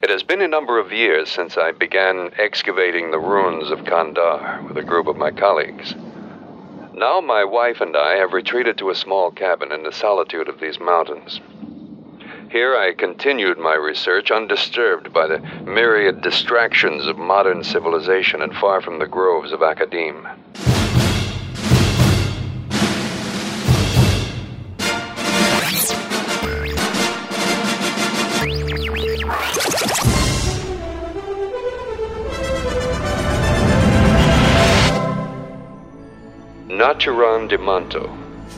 It has been a number of years since I began excavating the ruins of Kandar with a group of my colleagues. Now my wife and I have retreated to a small cabin in the solitude of these mountains. Here I continued my research undisturbed by the myriad distractions of modern civilization and far from the groves of academe. Naturan de Manto.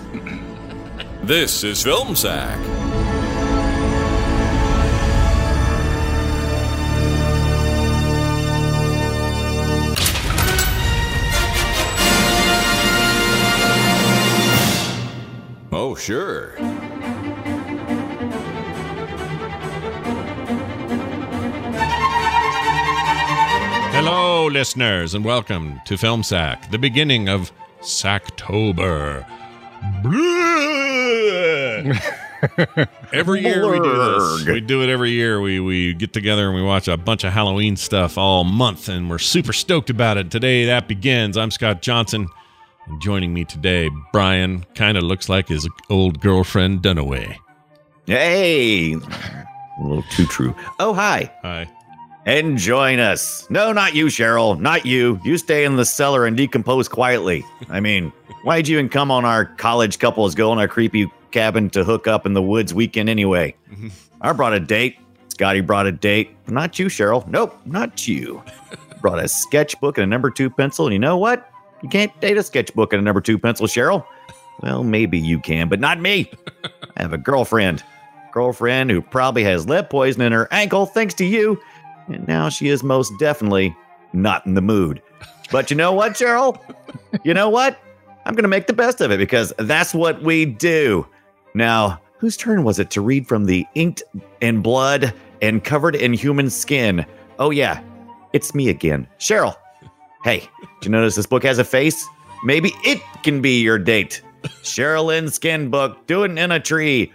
This is Film Sack. Oh, sure. Hello, listeners, and welcome to Film Sack, the beginning of Sacktober. Every year we do this. We do it every year. We get together and we watch a bunch of Halloween stuff all month, and we're super stoked about it. Today that begins. I'm Scott Johnson, and joining me today, Brian kind of looks like his old girlfriend Dunaway. Hey! A little too true. Oh, hi. Hi. And join us. No, not you, Cheryl. Not you. You stay in the cellar and decompose quietly. I mean, why'd you even come on our college couples go in our creepy cabin to hook up in the woods weekend anyway? I brought a date. Scotty brought a date. Not you, Cheryl. Nope, not you. Brought a sketchbook and a number 2 pencil, and you know what? You can't date a sketchbook and a number 2 pencil, Cheryl. Well, maybe you can, but not me. I have a girlfriend. Girlfriend who probably has lead poison in her ankle thanks to you. And now she is most definitely not in the mood. But you know what, Cheryl? You know what? I'm going to make the best of it because that's what we do. Now, whose turn was it to read from the inked in blood and covered in human skin? Oh, yeah. It's me again. Cheryl. Hey, did you notice this book has a face? Maybe it can be your date. Cheryl Lynn Skin Book, doing in a tree.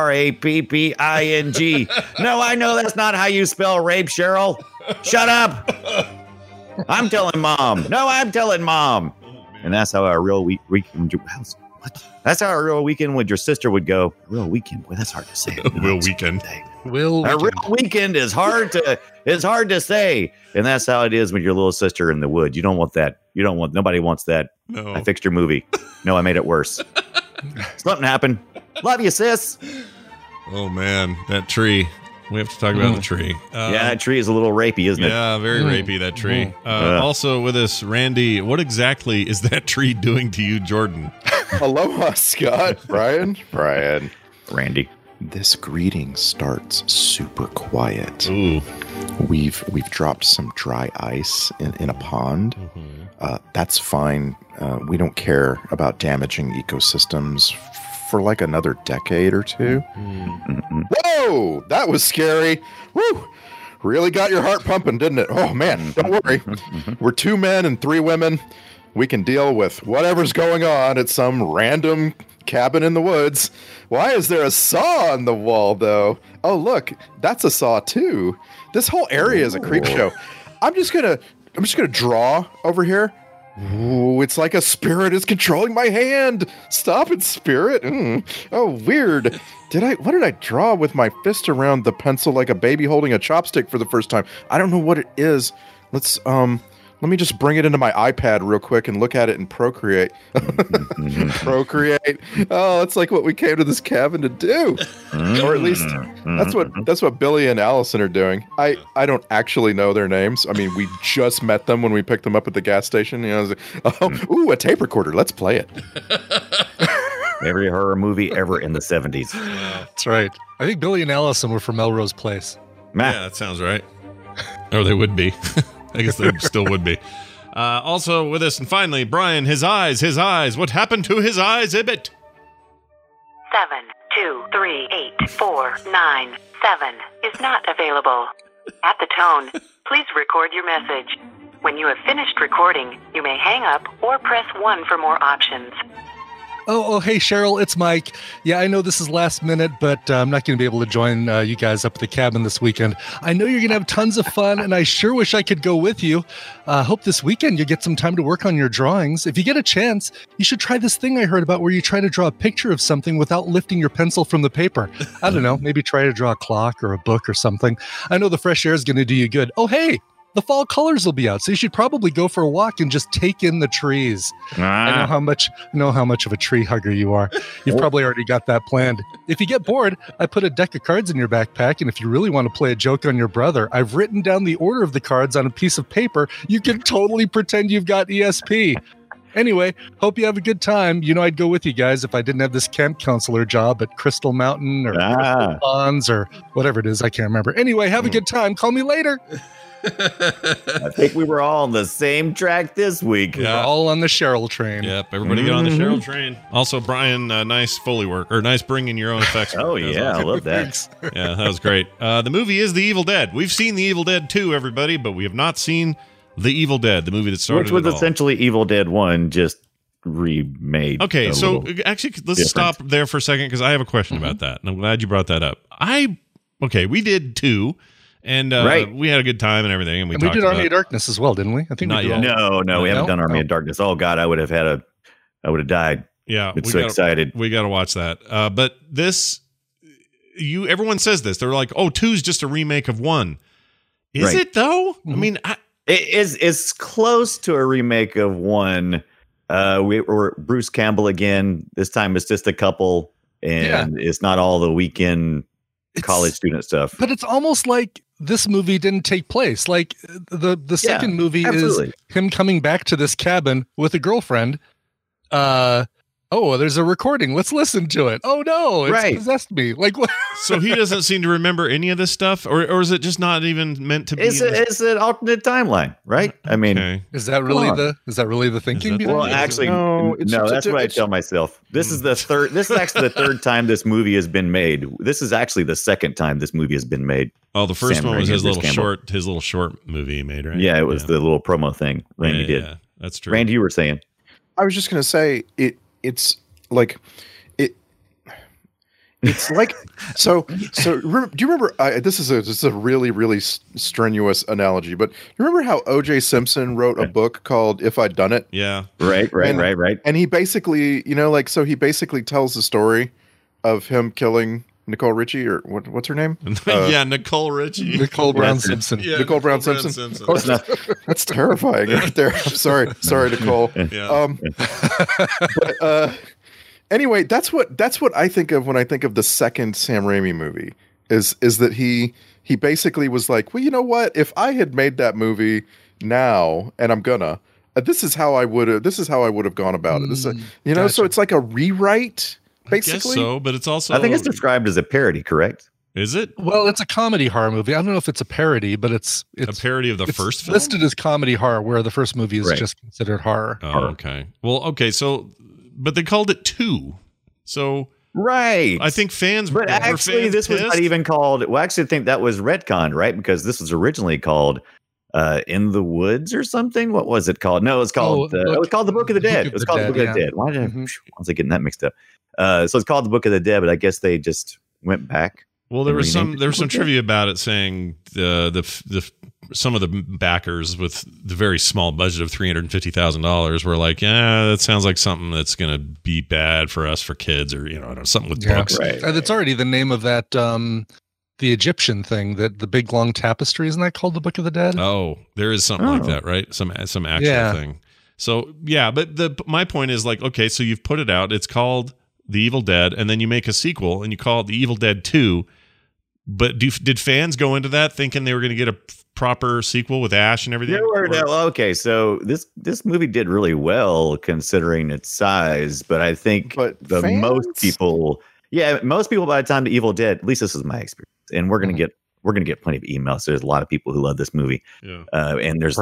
Rapping. No, I know that's not how you spell rape, Cheryl. Shut up. I'm telling Mom. No, I'm telling Mom. And that's how our real weekend. What? That's how our real weekend with your sister would go. Real weekend. Boy, that's hard to say. Real weekend. A real weekend is hard to say. And that's how it is with your little sister in the wood. You don't want that. Nobody wants that. No. I fixed your movie. No, I made it worse. Something happened. Love you, sis. Oh, man, that tree. We have to talk about the tree. Yeah, that tree is a little rapey, isn't it? Yeah, very rapey, that tree. Also with us, Randy, what exactly is that tree doing to you, Jordan? Aloha, Scott. Brian. Randy. This greeting starts super quiet. Ooh. We've dropped some dry ice in a pond. That's fine. We don't care about damaging ecosystems for like another decade or two. Whoa, that was scary. Woo! Really got your heart pumping, didn't it? Oh, man, don't worry. We're 2 men and 3 women. We can deal with whatever's going on at some random cabin in the woods. Why is there a saw on the wall, though? Oh, look, that's a saw, too. This whole area is a creep show. I'm just gonna draw over here. Ooh, it's like a spirit is controlling my hand. Stop it, spirit. Oh, weird. What did I draw with my fist around the pencil like a baby holding a chopstick for the first time? I don't know what it is. Let me just bring it into my iPad real quick and look at it in Procreate. Procreate. Oh, it's like what we came to this cabin to do. Or at least that's what Billy and Allison are doing. I don't actually know their names. I mean, we just met them when we picked them up at the gas station. You know, I was like, ooh, a tape recorder. Let's play it. Every horror movie ever in the 70s. That's right. I think Billy and Allison were from Melrose Place. Yeah, that sounds right. Or they would be. I guess they still would be. Also with us, and finally, Brian, his eyes. What happened to his eyes, Ibit? 7, 2, 3, 8, 4, 9, 7 is not available. At the tone, please record your message. When you have finished recording, you may hang up or press 1 for more options. Oh, hey, Cheryl, it's Mike. Yeah, I know this is last minute, but I'm not going to be able to join you guys up at the cabin this weekend. I know you're going to have tons of fun, and I sure wish I could go with you. Hope this weekend you get some time to work on your drawings. If you get a chance, you should try this thing I heard about where you try to draw a picture of something without lifting your pencil from the paper. I don't know, maybe try to draw a clock or a book or something. I know the fresh air is going to do you good. Oh, hey, the fall colors will be out, so you should probably go for a walk and just take in the trees. I know how much of a tree hugger you are. You've probably already got that planned. If you get bored, I put a deck of cards in your backpack, and if you really want to play a joke on your brother, I've written down the order of the cards on a piece of paper. You can totally pretend you've got ESP. Anyway, hope you have a good time. You know, I'd go with you guys if I didn't have this camp counselor job at Crystal Mountain or Crystal Ponds or whatever it is. I can't remember. Anyway, have a good time. Call me later. I think we were all on the same track this week. We're all on the Cheryl train. Yep, everybody get on the Cheryl train. Also, Brian, nice Foley work, or nice bringing your own effects. Oh, yeah, I love that. Yeah, that was great. The movie is The Evil Dead. We've seen The Evil Dead 2, everybody, but we have not seen The Evil Dead, the movie that started Which was it all. essentially Evil Dead 1, just remade. Okay, so actually, let's stop there for a second, because I have a question about that, and I'm glad you brought that up. We did 2. And we had a good time and everything. And we did Army of Darkness as well, didn't we? I think not we did. yet. No, we haven't done Army of Darkness. Oh God, I would have died. Yeah, I'm so excited. We got to watch that. But this, everyone says this. They're like, "Oh, 2's just a remake of 1." Is it though? Mm-hmm. I mean, it's close to a remake of 1. We were Bruce Campbell again. This time it's just a couple, and it's not all the weekend college student stuff. But it's almost like this movie didn't take place. Like the second movie is him coming back to this cabin with a girlfriend. There's a recording. Let's listen to it. Oh no, it's possessed me. Like what? So he doesn't seem to remember any of this stuff, or is it just not even meant to be? It's an alternate timeline, right? I mean, is that really the thinking? Well, actually, no. That's what I tell myself. This is actually the third time this movie has been made. This is actually the second time this movie has been made. Oh, the first one was his little short movie he made, right? Yeah, it was the little promo thing Randy did. Yeah, that's true. Randy, you were saying. I was just going to say it's like it's like so do you remember this is a really, really strenuous analogy, but you remember how O.J. Simpson wrote a book called If I'd Done It? Yeah. Right. And he basically, he basically tells the story of him killing Nicole Richie, or what's her name? Nicole Richie. Nicole Brown Simpson. Yeah, Nicole Brown Simpson. Close enough. That's terrifying right there. I'm sorry, Nicole. Yeah. Anyway, that's what I think of when I think of the second Sam Raimi movie. Is that he basically was like, well, you know what? If I had made that movie now, and I'm gonna, this is how I would have gone about it. This, gotcha. So it's like a rewrite. Basically, I guess so, but it's also. I think it's described as a parody, correct? Is it? Well, it's a comedy horror movie. I don't know if it's a parody, but it's a parody of the first film. Listed as comedy horror, where the first movie is just considered horror. Oh, okay. Well, okay. So, but they called it 2. So, right. I think fans. But actually, this was not even called. Well, actually, I think that was retconned, right? Because this was originally called In the Woods or something. What was it called? No, it was called. It was called The Book of the Dead. It was called The Book of the Dead. Why did I was getting that mixed up? So it's called The Book of the Dead, but I guess they just went back. Well, there was some trivia about it saying the some of the backers with the very small budget of $350,000 were like, that sounds like something that's going to be bad for us for kids, or something with books. Right. It's already the name of that the Egyptian thing, that the big long tapestry, isn't that called The Book of the Dead? Oh, there is something like that, right? Some actual thing. So but my point is like, okay, so you've put it out. It's called The Evil Dead, and then you make a sequel and you call it The Evil Dead 2. But did fans go into that thinking they were going to get a proper sequel with Ash and everything? Okay, so this movie did really well considering its size, but I think most people by the time The Evil Dead, at least this is my experience, and we're going to get plenty of emails. There's a lot of people who love this movie, and there's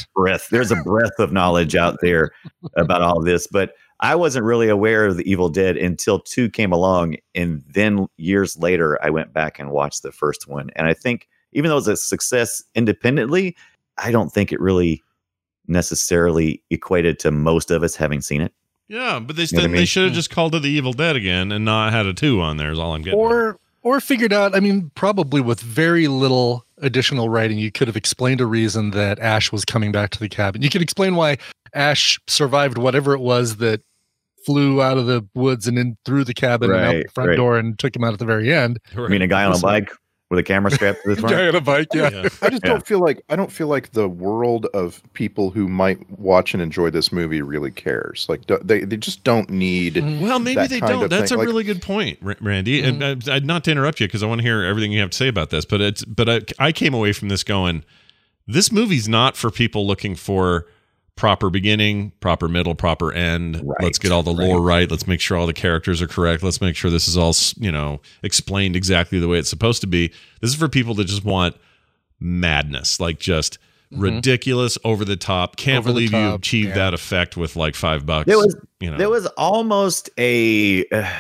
a breadth of knowledge out there about all this, but I wasn't really aware of The Evil Dead until 2 came along. And then years later, I went back and watched the first one. And I think even though it was a success independently, I don't think it really necessarily equated to most of us having seen it. Yeah, but they know what I mean? they should have just called it The Evil Dead again and not had a 2 on there is all I'm getting. Or figured out, I mean, probably with very little additional writing, you could have explained a reason that Ash was coming back to the cabin. You could explain why Ash survived whatever it was that flew out of the woods and in through the cabin and out the front door and took him out at the very end. I mean, a guy on a bike with a camera strapped to the front. Guy on a bike, yeah. I just don't feel like the world of people who might watch and enjoy this movie really cares. Like they just don't need. Well, maybe they don't. That's a like, really good point, Randy. And I'd not to interrupt you because I want to hear everything you have to say about this. But I came away from this going, this movie's not for people looking for proper beginning, proper middle, proper end. Right. Let's get all the lore right. Let's make sure all the characters are correct. Let's make sure this is all, explained exactly the way it's supposed to be. This is for people that just want madness, like just ridiculous, over the top. Can't believe you achieved that effect with like $5. There was almost a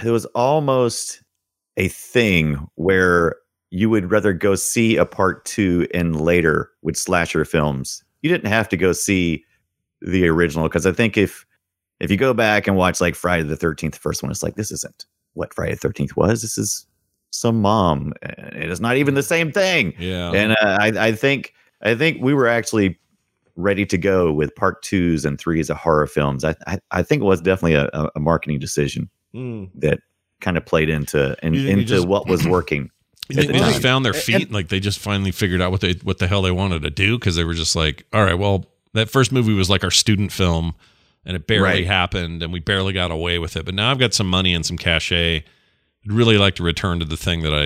thing where you would rather go see a part 2 in later with slasher films. You didn't have to go see the original, because I think if you go back and watch like Friday the 13th, the first one, it's like, this isn't what Friday the 13th was. This is some mom. It is not even the same thing. Yeah. And I think we were actually ready to go with part 2s and 3s of horror films. I think it was definitely a marketing decision that kind of played into what was working. You think they just found their feet, like they just finally figured out what the hell they wanted to do, because they were just like, all right, well, that first movie was like our student film, and it barely happened, and we barely got away with it. But now I've got some money and some cachet. I'd really like to return to the thing that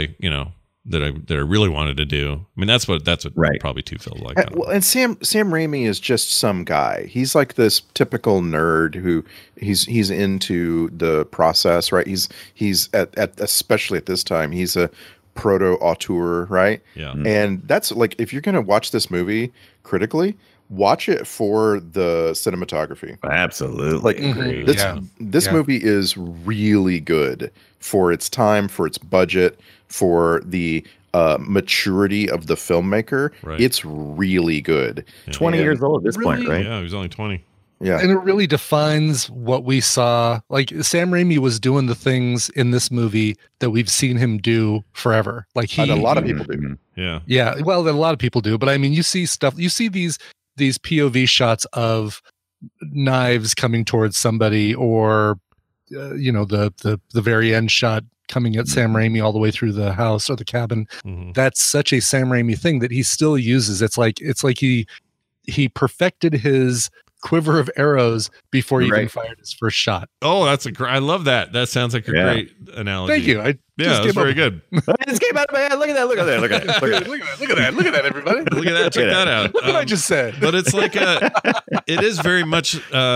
I really wanted to do. I mean, that's what probably 2 feels like. And Sam Raimi is just some guy. He's like this typical nerd who he's into the process, right? He's at especially at this time, he's a proto-auteur, right? Yeah. And that's like, if you're going to watch this movie critically, watch it for the cinematography. Absolutely. Like this movie is really good for its time, for its budget, for the maturity of the filmmaker. Right. It's really good. 20 years old at this point, right? Yeah, he was only 20. Yeah. And it really defines what we saw. Like, Sam Raimi was doing the things in this movie that we've seen him do forever. Like, And a lot of people do. Yeah. Yeah. Well, a lot of people do. But I mean, you see these POV shots of knives coming towards somebody, or the very end shot coming at Sam Raimi all the way through the house or the cabin. That's such a Sam Raimi thing that he still uses. It's like he perfected his quiver of arrows before he even fired his first shot. Oh, I love that. That sounds like a great analogy. Thank you. That's very good. It just came out of my head. Look at that. Look at that. Look at that. Look at that, everybody. Look at that. Check that out. Look what I just said. But it's like it is very much,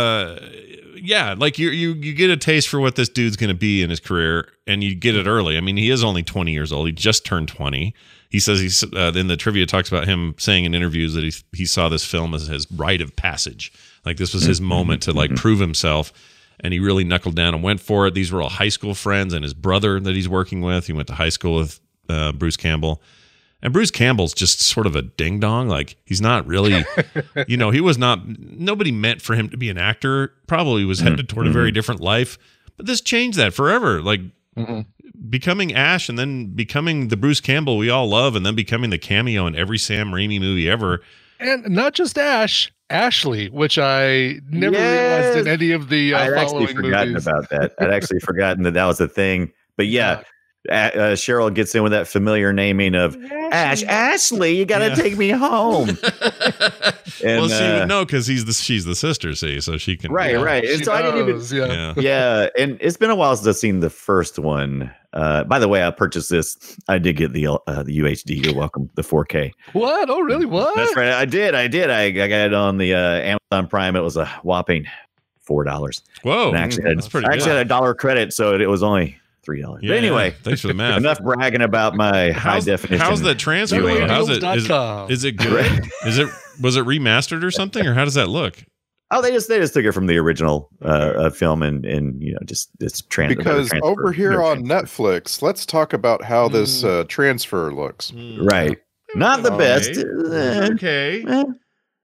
like you get a taste for what this dude's going to be in his career, and you get it early. I mean, he is only 20 years old. He just turned 20. He says he's in the trivia talks about him saying in interviews that he saw this film as his rite of passage. Like, this was his moment to like prove himself. And he really knuckled down and went for it. These were all high school friends, and his brother that he's working with. He went to high school with Bruce Campbell. And Bruce Campbell's just sort of a ding-dong. Like, he's not really, he was not, nobody meant for him to be an actor. Probably was headed toward a very different life. But this changed that forever. Like, becoming Ash, and then becoming the Bruce Campbell we all love, and then becoming the cameo in every Sam Raimi movie ever. And not just Ash, Ashley, which I never realized in any of the I'd following actually forgotten movies. about that. I'd actually forgotten that was a thing. But Cheryl gets in with that familiar naming of Ashley, you got to take me home. Well, she would know because she's the sister, see, so she can. Right. And so I didn't even. Yeah, and it's been a while since I've seen the first one. By the way, I purchased this. I did get the UHD. You're welcome. The 4K. What? Oh, really? What? That's right. I did. I got it on the Amazon Prime. It was a whopping $4. Whoa, and that's pretty. I actually had a $1 credit, so it was only $3. Yeah, but anyway, thanks for the math. Enough bragging about my high definition. How's that transfer? How's it? Is it good? Was it remastered or something, or how does that look? Oh, they just took it from the original film and just it's transfer. Because over here on Netflix, let's talk about how this transfer looks. Right, not the best. Okay.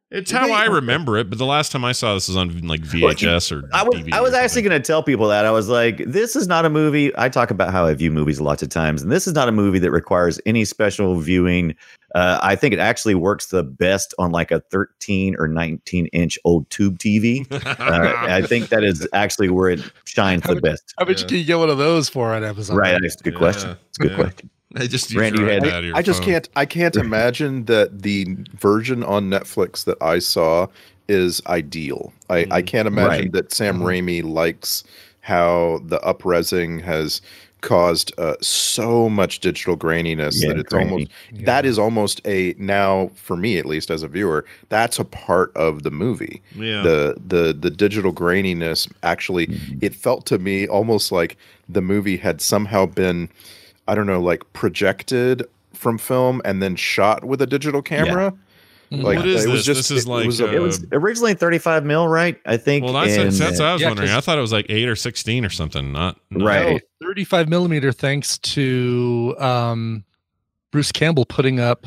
It's how I remember it, but the last time I saw this was on like VHS or DVD. I was actually going to tell people that. I was like, this is not a movie. I talk about how I view movies lots of times, and this is not a movie that requires any special viewing. I think it actually works the best on like a 13 or 19-inch old tube TV. I think that is actually where it shines the best. How much can you get one of those for on Amazon? Right, that's a good question. It's a good question. Randy, I can't imagine that the version on Netflix that I saw is ideal. I can't imagine that Sam Raimi likes how the up-resing has caused so much digital graininess that it's that is almost a, now for me at least as a viewer, that's a part of the movie. The digital graininess actually, it felt to me almost like the movie had somehow been, I don't know, like projected from film and then shot with a digital camera. Like, what is it was this? just, This is like It was originally 35 mil, right? I think. Well, that's what I was wondering. I thought it was like 8 or 16 or something. Not right. 35 millimeter, thanks to Bruce Campbell putting up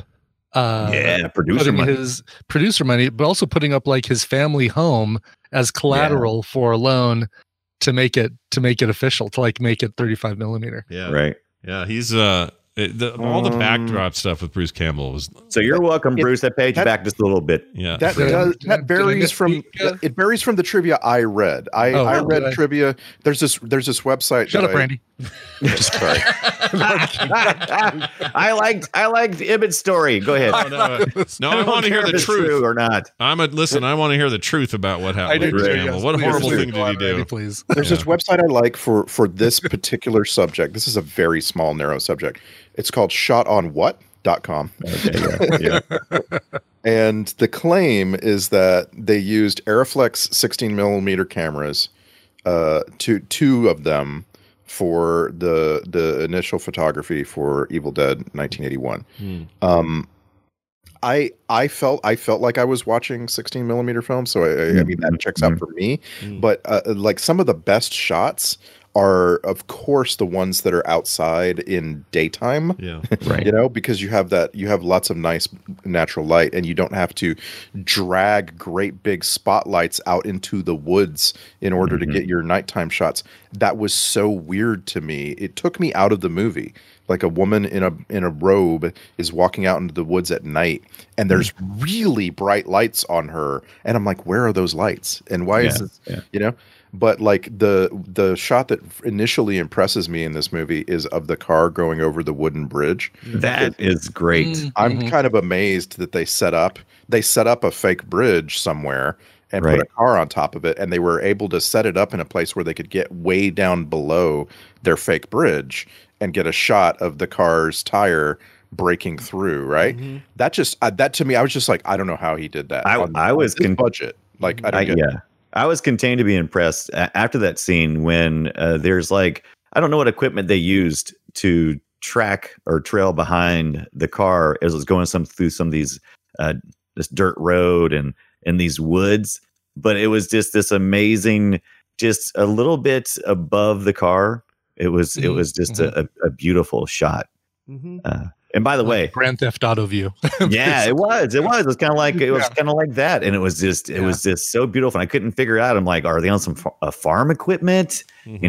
his producer money, but also putting up like his family home as collateral for a loan to make it official, to like make it 35 millimeter. Yeah. Right. Yeah. He's all the backdrop stuff with Bruce Campbell was. So you're welcome, Bruce. That paid you back just a little bit. Yeah. That varies from it varies from the trivia I read. I read trivia. There's this website. Shut up, Randy. Just sorry. I liked Ibbott's story. Go ahead. No, I want to hear the truth. True or not. I want to hear the truth about what happened with Bruce Campbell. What horrible thing did he do? Please. There's this website I like for this particular subject. This is a very small, narrow subject. It's called shotonwhat.com. Okay, yeah. And the claim is that they used Arriflex 16 millimeter cameras, two of them, for the initial photography for Evil Dead 1981. I felt like I was watching 16 millimeter film, so I mean that checks out for me. But like some of the best shots are, of course, the ones that are outside in daytime. Yeah, right. You know, because you have lots of nice natural light, and you don't have to drag great big spotlights out into the woods in order to get your nighttime shots. That was so weird to me. It took me out of the movie. Like a woman in a robe is walking out into the woods at night, and there's really bright lights on her, and I'm like, where are those lights? And why is this? Yeah. You know. But like the shot that initially impresses me in this movie is of the car going over the wooden bridge. That is great. I'm kind of amazed that they set up a fake bridge somewhere and put a car on top of it, and they were able to set it up in a place where they could get way down below their fake bridge and get a shot of the car's tire breaking through. Right. That to me, I was just like, I don't know how he did that. I was budget. Like I don't get it. I was continuing to be impressed after that scene when there's like, I don't know what equipment they used to track or trail behind the car as it was going through some of these this dirt road and these woods, but it was just this amazing, just a little bit above the car. It was just a beautiful shot. And by the way, Grand Theft Auto view. Yeah, it was. It was kind of like that, and it was just so beautiful. And I couldn't figure out. I'm like, are they on some farm equipment? I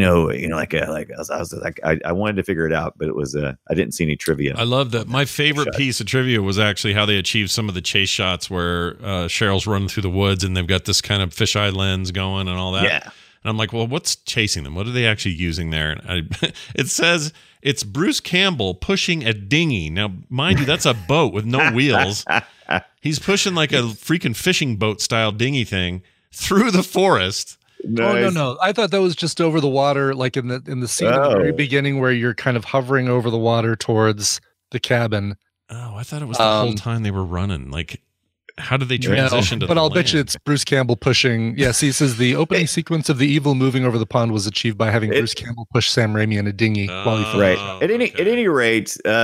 wanted to figure it out, but it was I didn't see any trivia. I love that. My favorite piece of trivia was actually how they achieved some of the chase shots where Cheryl's running through the woods and they've got this kind of fisheye lens going and all that. Yeah. And I'm like, well, what's chasing them? What are they actually using there? And it says it's Bruce Campbell pushing a dinghy. Now, mind you, that's a boat with no wheels. He's pushing like a freaking fishing boat style dinghy thing through the forest. Nice. Oh no! I thought that was just over the water, like in the scene at the very beginning where you're kind of hovering over the water towards the cabin. Oh, I thought it was the whole time they were running. Like, how did they transition to? But I'll bet land? you it's Bruce Campbell pushing. Yes, he says the opening sequence of the evil moving over the pond was achieved by having Bruce Campbell push Sam Raimi in a dinghy while he right. At any rate, this.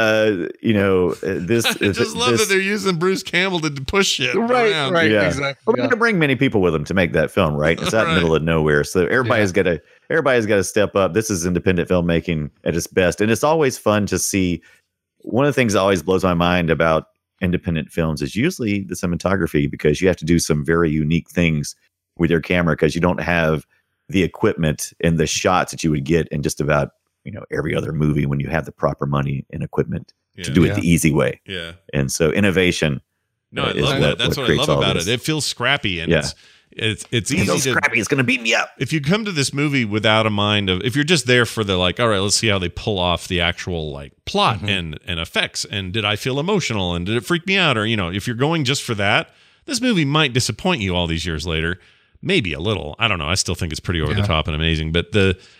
I just love that they're using Bruce Campbell to push it. Right, yeah. Exactly. Well, they're going to bring many people with them to make that film, right? It's out in the middle of nowhere, so everybody's got to step up. This is independent filmmaking at its best, and it's always fun to see. One of the things that always blows my mind about independent films is usually the cinematography, because you have to do some very unique things with your camera, because you don't have the equipment and the shots that you would get in just about, every other movie when you have the proper money and equipment to do it the easy way. Yeah. And so innovation. No, I love that. That's what I love about it. It feels scrappy, and it's easy to scrappy. It's going to beat me up. If you come to this movie without a mind of, if you're just there for the all right, let's see how they pull off the actual plot and effects, and did I feel emotional, and did it freak me out, or if you're going just for that, this movie might disappoint you all these years later. Maybe a little. I don't know. I still think it's pretty over the top and amazing, but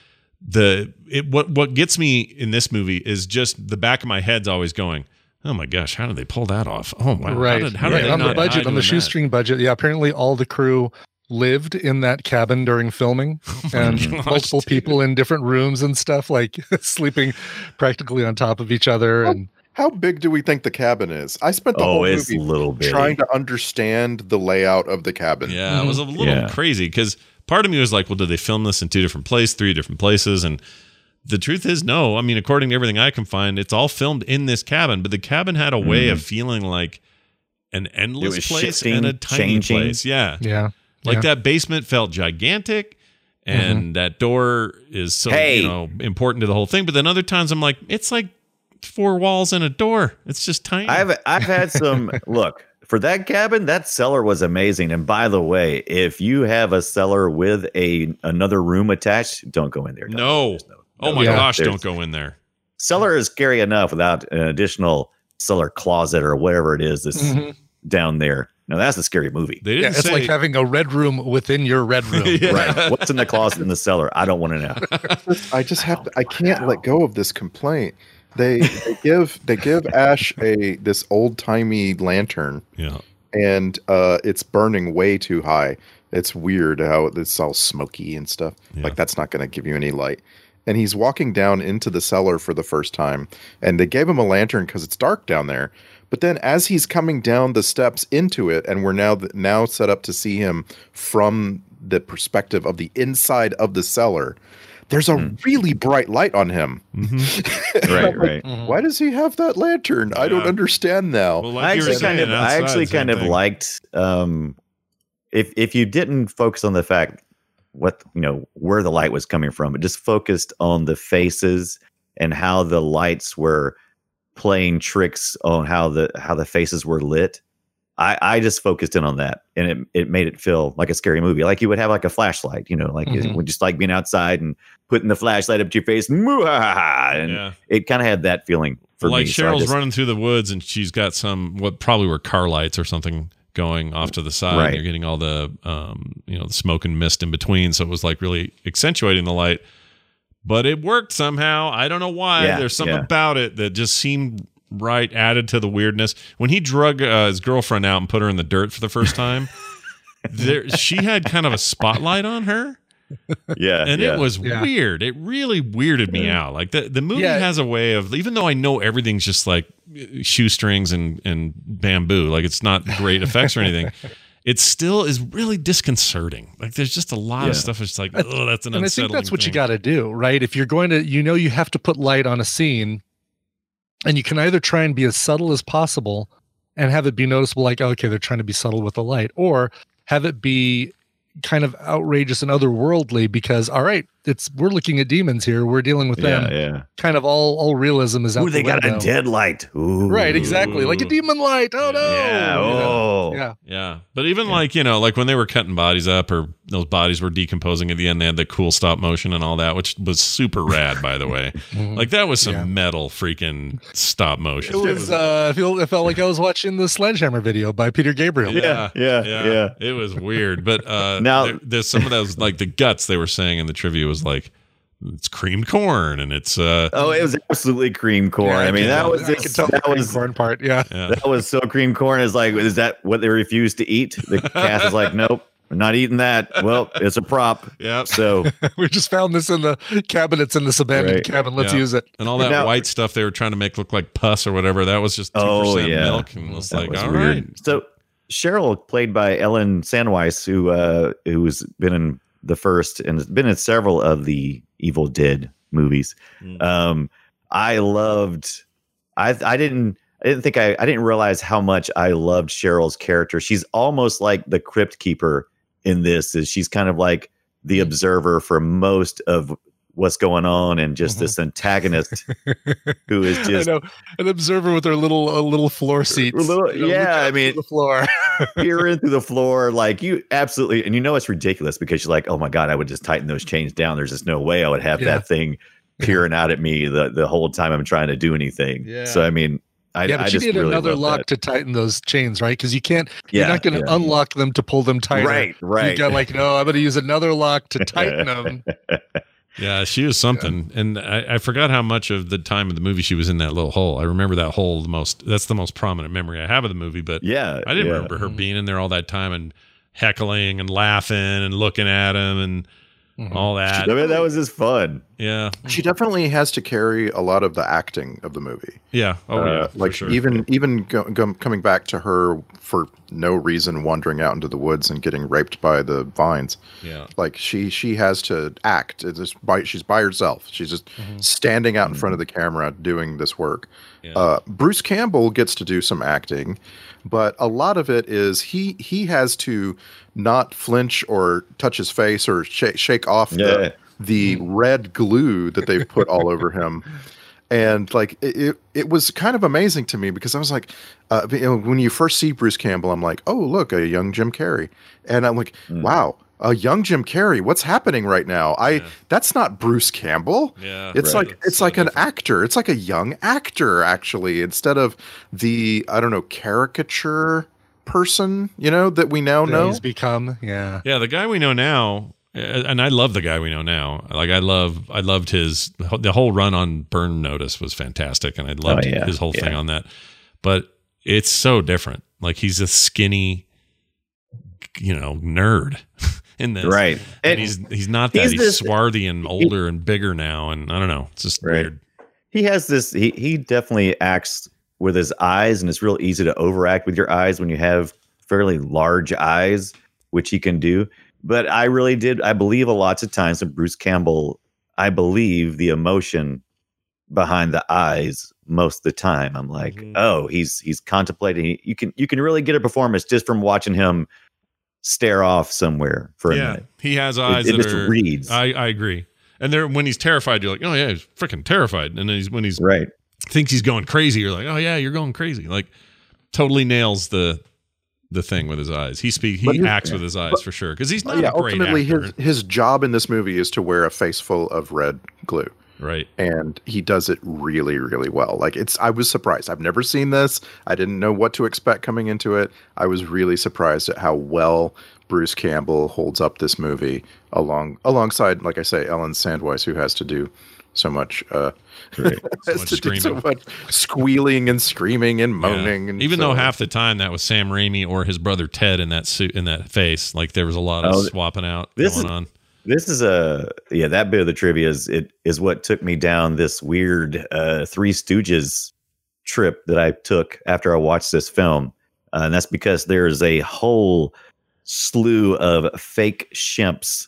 what gets me in this movie is just the back of my head's always going, oh my gosh, how did they pull that off? Oh wow. Right. How did they on not the budget, on the shoestring budget? Yeah, apparently all the crew lived in that cabin during filming, and multiple people in different rooms and stuff, like sleeping practically on top of each other. And how big do we think the cabin is? I spent the whole movie a little bit trying to understand the layout of the cabin. Yeah, it was a little crazy, because part of me was like, well, did they film this in 2 different places, 3 different places? And the truth is, no. I mean, according to everything I can find, it's all filmed in this cabin, but the cabin had a way of feeling like an endless place and a tiny place. Yeah. Yeah. That basement felt gigantic, and that door is so important to the whole thing. But then other times I'm like, it's like 4 walls and a door. It's just tiny. I've had some look for that cabin. That cellar was amazing. And by the way, if you have a cellar with another room attached, don't go in there. No. Oh my gosh, don't go in there. Cellar is scary enough without an additional cellar closet or whatever it is that's down there. Now that's a scary movie. They didn't it's like having a red room within your red room. Right. What's in the closet in the cellar? I don't want to know. I can't let go of this complaint. They give Ash this old timey lantern. Yeah. And it's burning way too high. It's weird how it's all smoky and stuff. Yeah. Like that's not going to give you any light. And he's walking down into the cellar for the first time, and they gave him a lantern because it's dark down there. But then as he's coming down the steps into it, and we're now set up to see him from the perspective of the inside of the cellar, there's a really bright light on him. Right. Why does he have that lantern? I don't understand now. Well, I actually kind of liked if you didn't focus on the fact where the light was coming from, it just focused on the faces and how the lights were playing tricks on how the faces were lit. I just focused in on that, and it made it feel like a scary movie, like you would have like a flashlight, it, just like being outside and putting the flashlight up to your face, and it kind of had that feeling for me. Like Cheryl's running through the woods, and she's got some what probably were car lights or something going off to the side. Right. And you're getting all the the smoke and mist in between, so it was like really accentuating the light. But it worked somehow. I don't know why. There's something about it that just seemed right, added to the weirdness. When he drug his girlfriend out and put her in the dirt for the first time, she had kind of a spotlight on her. Yeah. And it was weird. It really weirded me out. Like the movie has a way of, even though I know everything's just like shoestrings and bamboo, like it's not great effects or anything, it still is really disconcerting. Like there's just a lot of stuff that's like, oh, that's an unsettling And I think that's what thing. you got to do, right? If you're going to, you have to put light on a scene, and you can either try and be as subtle as possible and have it be noticeable, like, okay, they're trying to be subtle with the light, or have it be kind of outrageous and otherworldly because, all right, we're looking at demons here. We're dealing with them. Yeah. Kind of all realism is out the they got window. a dead light. Ooh. Right, exactly. Like a demon light. Oh, no. Yeah. Oh. Yeah. But even like when they were cutting bodies up or those bodies were decomposing at the end, they had the cool stop motion and all that, which was super rad, by the way. Like that was some metal freaking stop motion. It was, it felt like I was watching the Sledgehammer video by Peter Gabriel. Yeah. It was weird. But now there's some of those, like the guts they were saying in the trivia was like, it's creamed corn and it's it was absolutely cream corn. I mean, that was the cream corn part. Yeah. That was so cream corn. Is like, is that what they refused to eat? The cast is like, nope, we're not eating that. Well, it's a prop. Yeah. So we just found this in the cabinets in this abandoned cabin. Let's use it. And all that white stuff they were trying to make look like pus or whatever. That was just 2% milk. And it was like, all right. So Cheryl, played by Ellen Sandweiss, who's been in the first and has been in several of the Evil Dead movies. I I didn't realize how much I loved Cheryl's character. She's almost like the Crypt Keeper in this. Is she's kind of like the observer for most of what's going on, and just this antagonist who is just an observer with her little floor seats. I mean, the floor, peering through the floor, like you absolutely, and it's ridiculous because you're like, oh my god, I would just tighten those chains down. There's just no way I would have that thing peering out at me the whole time I'm trying to do anything. Yeah. So I mean, but you just need really another love lock that. to tighten those chains, right? Because you can't. You're not going to unlock them to pull them tighter. Right. You got like, no, I'm going to use another lock to tighten them. Yeah, she was something. And I forgot how much of the time of the movie she was in that little hole. I remember that hole the most. That's the most prominent memory I have of the movie. But I didn't remember her being in there all that time and heckling and laughing and looking at him and all that. I mean, that was just fun. Yeah. She definitely has to carry a lot of the acting of the movie. Yeah. Oh, yeah. Like sure. even coming back to her for no reason, wandering out into the woods and getting raped by the vines. Yeah. Like she has to act. She's by herself. She's just standing out in front of the camera doing this work. Yeah. Bruce Campbell gets to do some acting, but a lot of it is he has to not flinch or touch his face or shake off the red glue that they've put all over him. And like it was kind of amazing to me because I was like, when you first see Bruce Campbell, I'm like, oh look, a young Jim Carrey, and I'm like, wow, a young Jim Carrey, what's happening right now? That's not Bruce Campbell. Yeah, it's like an actor. It's like a young actor actually, instead of the caricature person that we now know. He's become the guy we know now. And I love the guy we know now. Like I loved the whole run on Burn Notice was fantastic, and I loved his whole thing on that. But it's so different. Like he's a skinny, nerd in this, right? And he's not that. He's swarthy and older and bigger now, and I don't know. It's just weird. He has this. He definitely acts with his eyes, and it's real easy to overact with your eyes when you have fairly large eyes, which he can do. But I really did. I believe a lots of times with Bruce Campbell, I believe the emotion behind the eyes most of the time. I'm like, oh, he's contemplating. You can really get a performance just from watching him stare off somewhere for a minute. He has eyes it that just are. Reads. I agree. And when he's terrified, you're like, oh yeah, he's freaking terrified. And then when he's right, thinks he's going crazy, you're like, oh yeah, you're going crazy. Like totally nails the thing with his eyes. He acts with his eyes for sure because he's not a great ultimately actor. his job in this movie is to wear a face full of red glue. Right. And he does it really, really well. Like I was surprised. I've never seen this. I didn't know what to expect coming into it. I was really surprised at how well Bruce Campbell holds up this movie alongside, like I say, Ellen Sandweiss, who has to do so much so much squealing and screaming and moaning. And even though half the time that was Sam Raimi or his brother Ted in that suit, in that face, like there was a lot of swapping out going on. This is that bit of the trivia is what took me down this weird Three Stooges trip that I took after I watched this film. And that's because there's a whole slew of fake shimps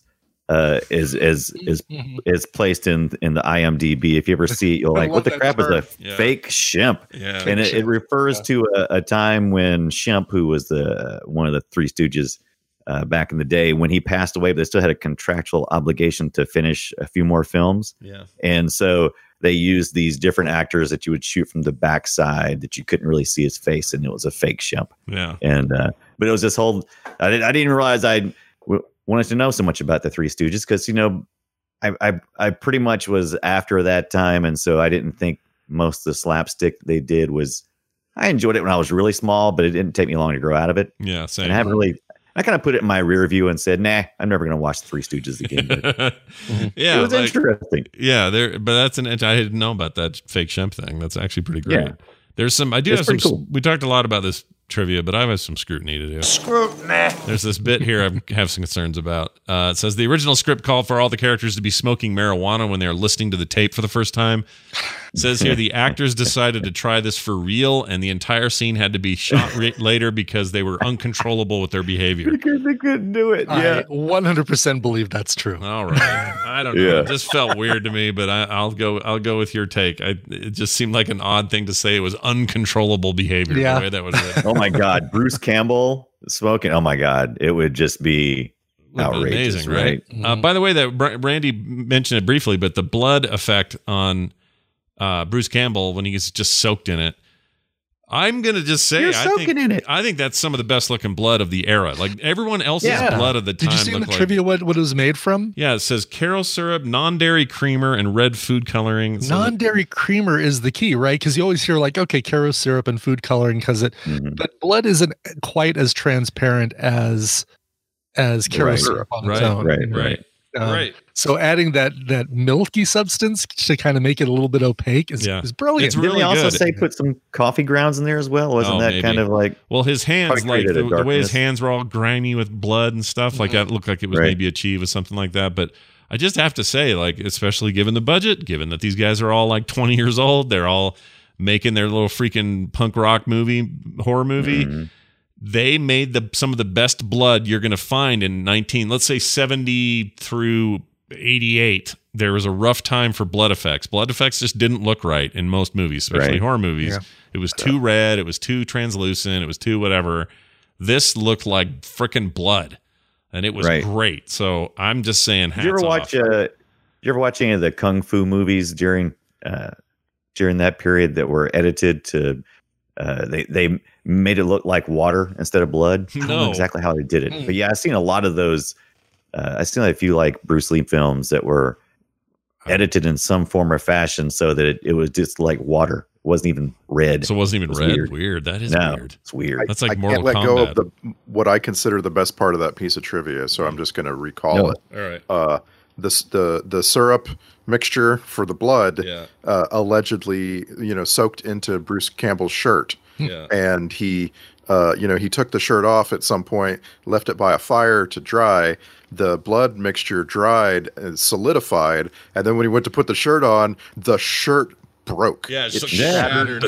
is placed in the IMDb. If you ever see it, you're like, what the crap is a fake shimp? Yeah. And it refers to a time when Shemp, who was one of the Three Stooges back in the day, when he passed away, but they still had a contractual obligation to finish a few more films. Yeah. And so they used these different actors that you would shoot from the backside that you couldn't really see his face, and it was a fake Shemp. Yeah. And but it was this whole. I didn't realize wanted to know so much about the Three Stooges because I pretty much was after that time, and so I didn't think most of the slapstick they did was. I enjoyed it when I was really small, but it didn't take me long to grow out of it. Yeah, same. And I haven't really. I kind of put it in my rear view and said, "Nah, I'm never going to watch the Three Stooges again." But yeah, it was interesting. Yeah, but that's I didn't know about that fake Shemp thing. That's actually pretty great. Yeah. There's some. I do have some. Cool. We talked a lot about this trivia, but I have some scrutiny to do. Scrutiny. There's this bit here I have some concerns about. It says the original script called for all the characters to be smoking marijuana when they're listening to the tape for the first time. Says here the actors decided to try this for real, and the entire scene had to be shot later because they were uncontrollable with their behavior. Because they couldn't do it. Yeah. I 100% believe that's true. All right, I don't know. It just felt weird to me, but I'll go with your take. It just seemed like an odd thing to say. It was uncontrollable behavior. Yeah. The way that was written. Oh my God, Bruce Campbell smoking. Oh my God, it would just be outrageous, amazing, right? By the way, that Randy mentioned it briefly, but the blood effect on Bruce Campbell when he gets just soaked in it. I'm gonna just say, I think that's some of the best looking blood of the era. Like everyone else's blood of the time. Did you see in the trivia what it was made from? Yeah, it says Karo syrup, non-dairy creamer, and red food coloring. Non-dairy creamer is the key, right? Because you always hear like, okay, Karo syrup and food coloring, but blood isn't quite as transparent as Karo syrup on its own. Right. So adding that milky substance to kind of make it a little bit opaque is brilliant. It's really Didn't they also good. say put some coffee grounds in there as well? Wasn't that maybe. kind of like? Well, his hands, like created a the way his darkness. hands were all grimy with blood and stuff, like that looked like it was maybe achieved or something like that. But I just have to say, like, especially given the budget, given that these guys are all like 20 years old, they're all making their little freaking punk rock horror movie. They made some of the best blood you're going to find in 70 through 88. There was a rough time for blood effects. Blood effects just didn't look right in most movies, especially horror movies. Yeah. It was too red. It was too translucent. It was too whatever. This looked like frickin' blood, and it was great. So I'm just saying, hats off. Did you ever watch any of the kung fu movies during that period that were edited to? They made it look like water instead of blood. I don't know exactly how they did it, but yeah, I've seen a lot of those. I've seen a few like Bruce Lee films that were edited in some form or fashion so that it was just like water. It wasn't even red. So it wasn't even red. Weird. That is weird. It's weird. That's like I Mortal can't let Kombat. go of what I consider the best part of that piece of trivia, so I'm just going to recall it. All right. The syrup mixture for the blood allegedly, soaked into Bruce Campbell's shirt. Yeah. And he took the shirt off at some point, left it by a fire to dry. The blood mixture dried and solidified, and then when he went to put the shirt on, the shirt broke. Yeah, it shattered.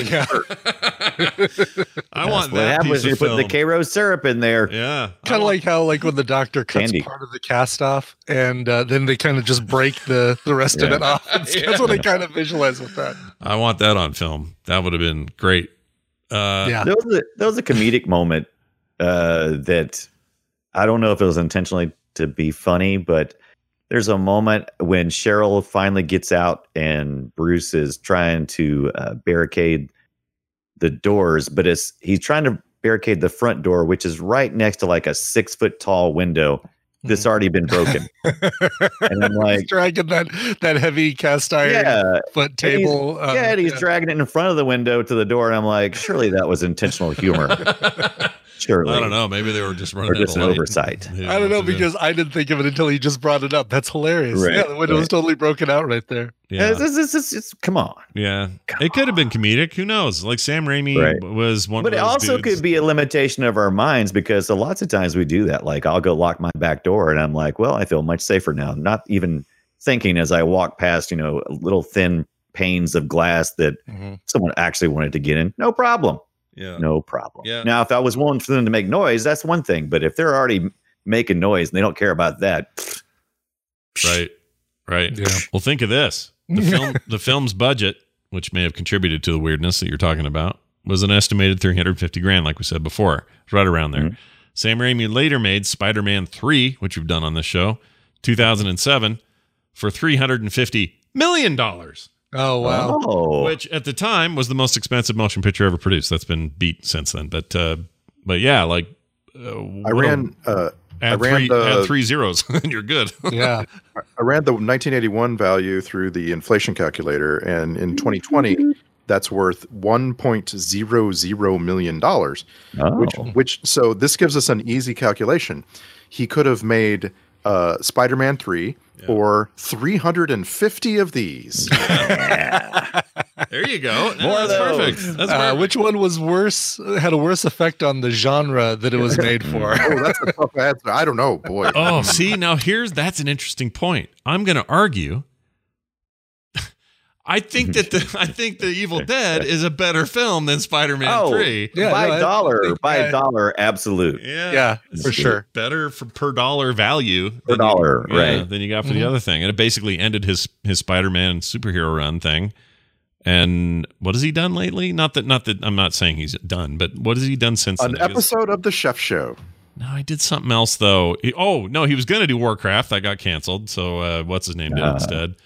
I want what that happens piece when you of put the film. Karo syrup in there. Yeah. Kind of like how when the doctor cuts part of the cast off and then they kind of just break the rest of it off. That's what I kind of visualize with that. I want that on film. That would have been great. There was a comedic moment that I don't know if it was intentionally to be funny, but there's a moment when Cheryl finally gets out and Bruce is trying to barricade the doors, but he's trying to barricade the front door, which is right next to like a 6 foot tall window that's already been broken. And I'm like, he's dragging that heavy cast iron foot table. And he's dragging it in front of the window to the door, and I'm like, surely that was intentional humor. Surely. I don't know. Maybe they were just running or just an late. oversight. I don't know, because I didn't think of it until you just brought it up. That's hilarious. Right, Yeah, the window was totally broken out right there. Yeah. It's come on. Yeah. It could have been comedic. Who knows? Like Sam Raimi was one But of it those also dudes. could be a limitation of our minds, because lots of times we do that. Like I'll go lock my back door and I'm like, well, I feel much safer now. Not even thinking as I walk past, little thin panes of glass that someone actually wanted to get in. No problem. Yeah. No problem. Yeah. Now, if I was willing for them to make noise, that's one thing. But if they're already making noise and they don't care about that. Right. Yeah. Well, think of this. The film's budget, which may have contributed to the weirdness that you're talking about, was an estimated $350,000, like we said before. It's right around there. Mm-hmm. Sam Raimi later made Spider-Man 3, which we've done on this show, 2007, for $350 million. Oh, wow. Oh. Which at the time was the most expensive motion picture ever produced. That's been beat since then. But yeah, like I ran add three zeros and you're good. Yeah. I ran the 1981 value through the inflation calculator, and in 2020, that's worth $1.00 million. Which so this gives us an easy calculation. He could have made Spider-Man 3 or 350 of these. There you go. More of That's those. perfect. That's perfect. Which one was worse? Had a worse effect on the genre that it was made for? Oh, that's a tough answer. I don't know, boy. Oh, see, now that's an interesting point. I'm going to argue. I think that the Evil Dead is a better film than Spider-Man 3. Yeah, by a dollar, absolute. Yeah, for sure. Better per dollar value Per dollar, right. than you got for the other thing. And it basically ended his Spider-Man superhero run thing. And what has he done lately? Not that I'm not saying he's done, but what has he done since An then? episode of The Chef Show. No, I did something else though. He was going to do Warcraft. That got canceled. So what's his name did instead?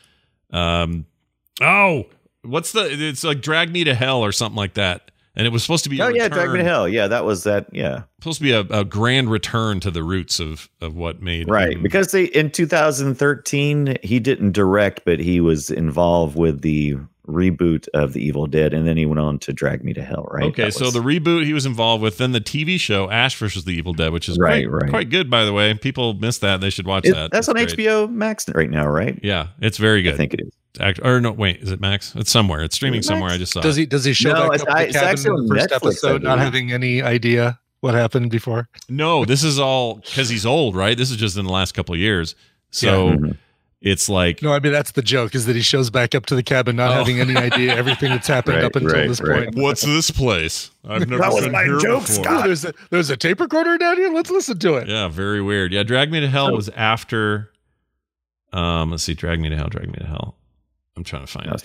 It's like Drag Me to Hell or something like that. And it was supposed to be Drag Me to Hell. Yeah, that was that. Yeah, supposed to be a grand return to the roots of what made him. Because in 2013 he didn't direct, but he was involved with the reboot of The Evil Dead, and then he went on to Drag Me to Hell. Right. Okay, so the reboot he was involved with, then the TV show Ash vs. the Evil Dead, which is quite good, by the way. People miss that; they should watch that. That's on great. HBO Max right now, right? Yeah, it's very good. I think it is. Or no, wait, is it Max? It's somewhere. It's streaming somewhere. I just saw. Does he show back up the cabin in the first episode, not having any idea what happened before? No, this is all because he's old, right? This is just in the last couple of years. So it's like no, I mean that's the joke is that he shows back up to the cabin, not having any idea everything that's happened up until this point. What's this place? I've never that was been my here joke, before. Scott. There's a tape recorder down here. Let's listen to it. Yeah, very weird. Yeah, Drag Me to Hell was after. Let's see, Drag Me to Hell. I'm trying to find it.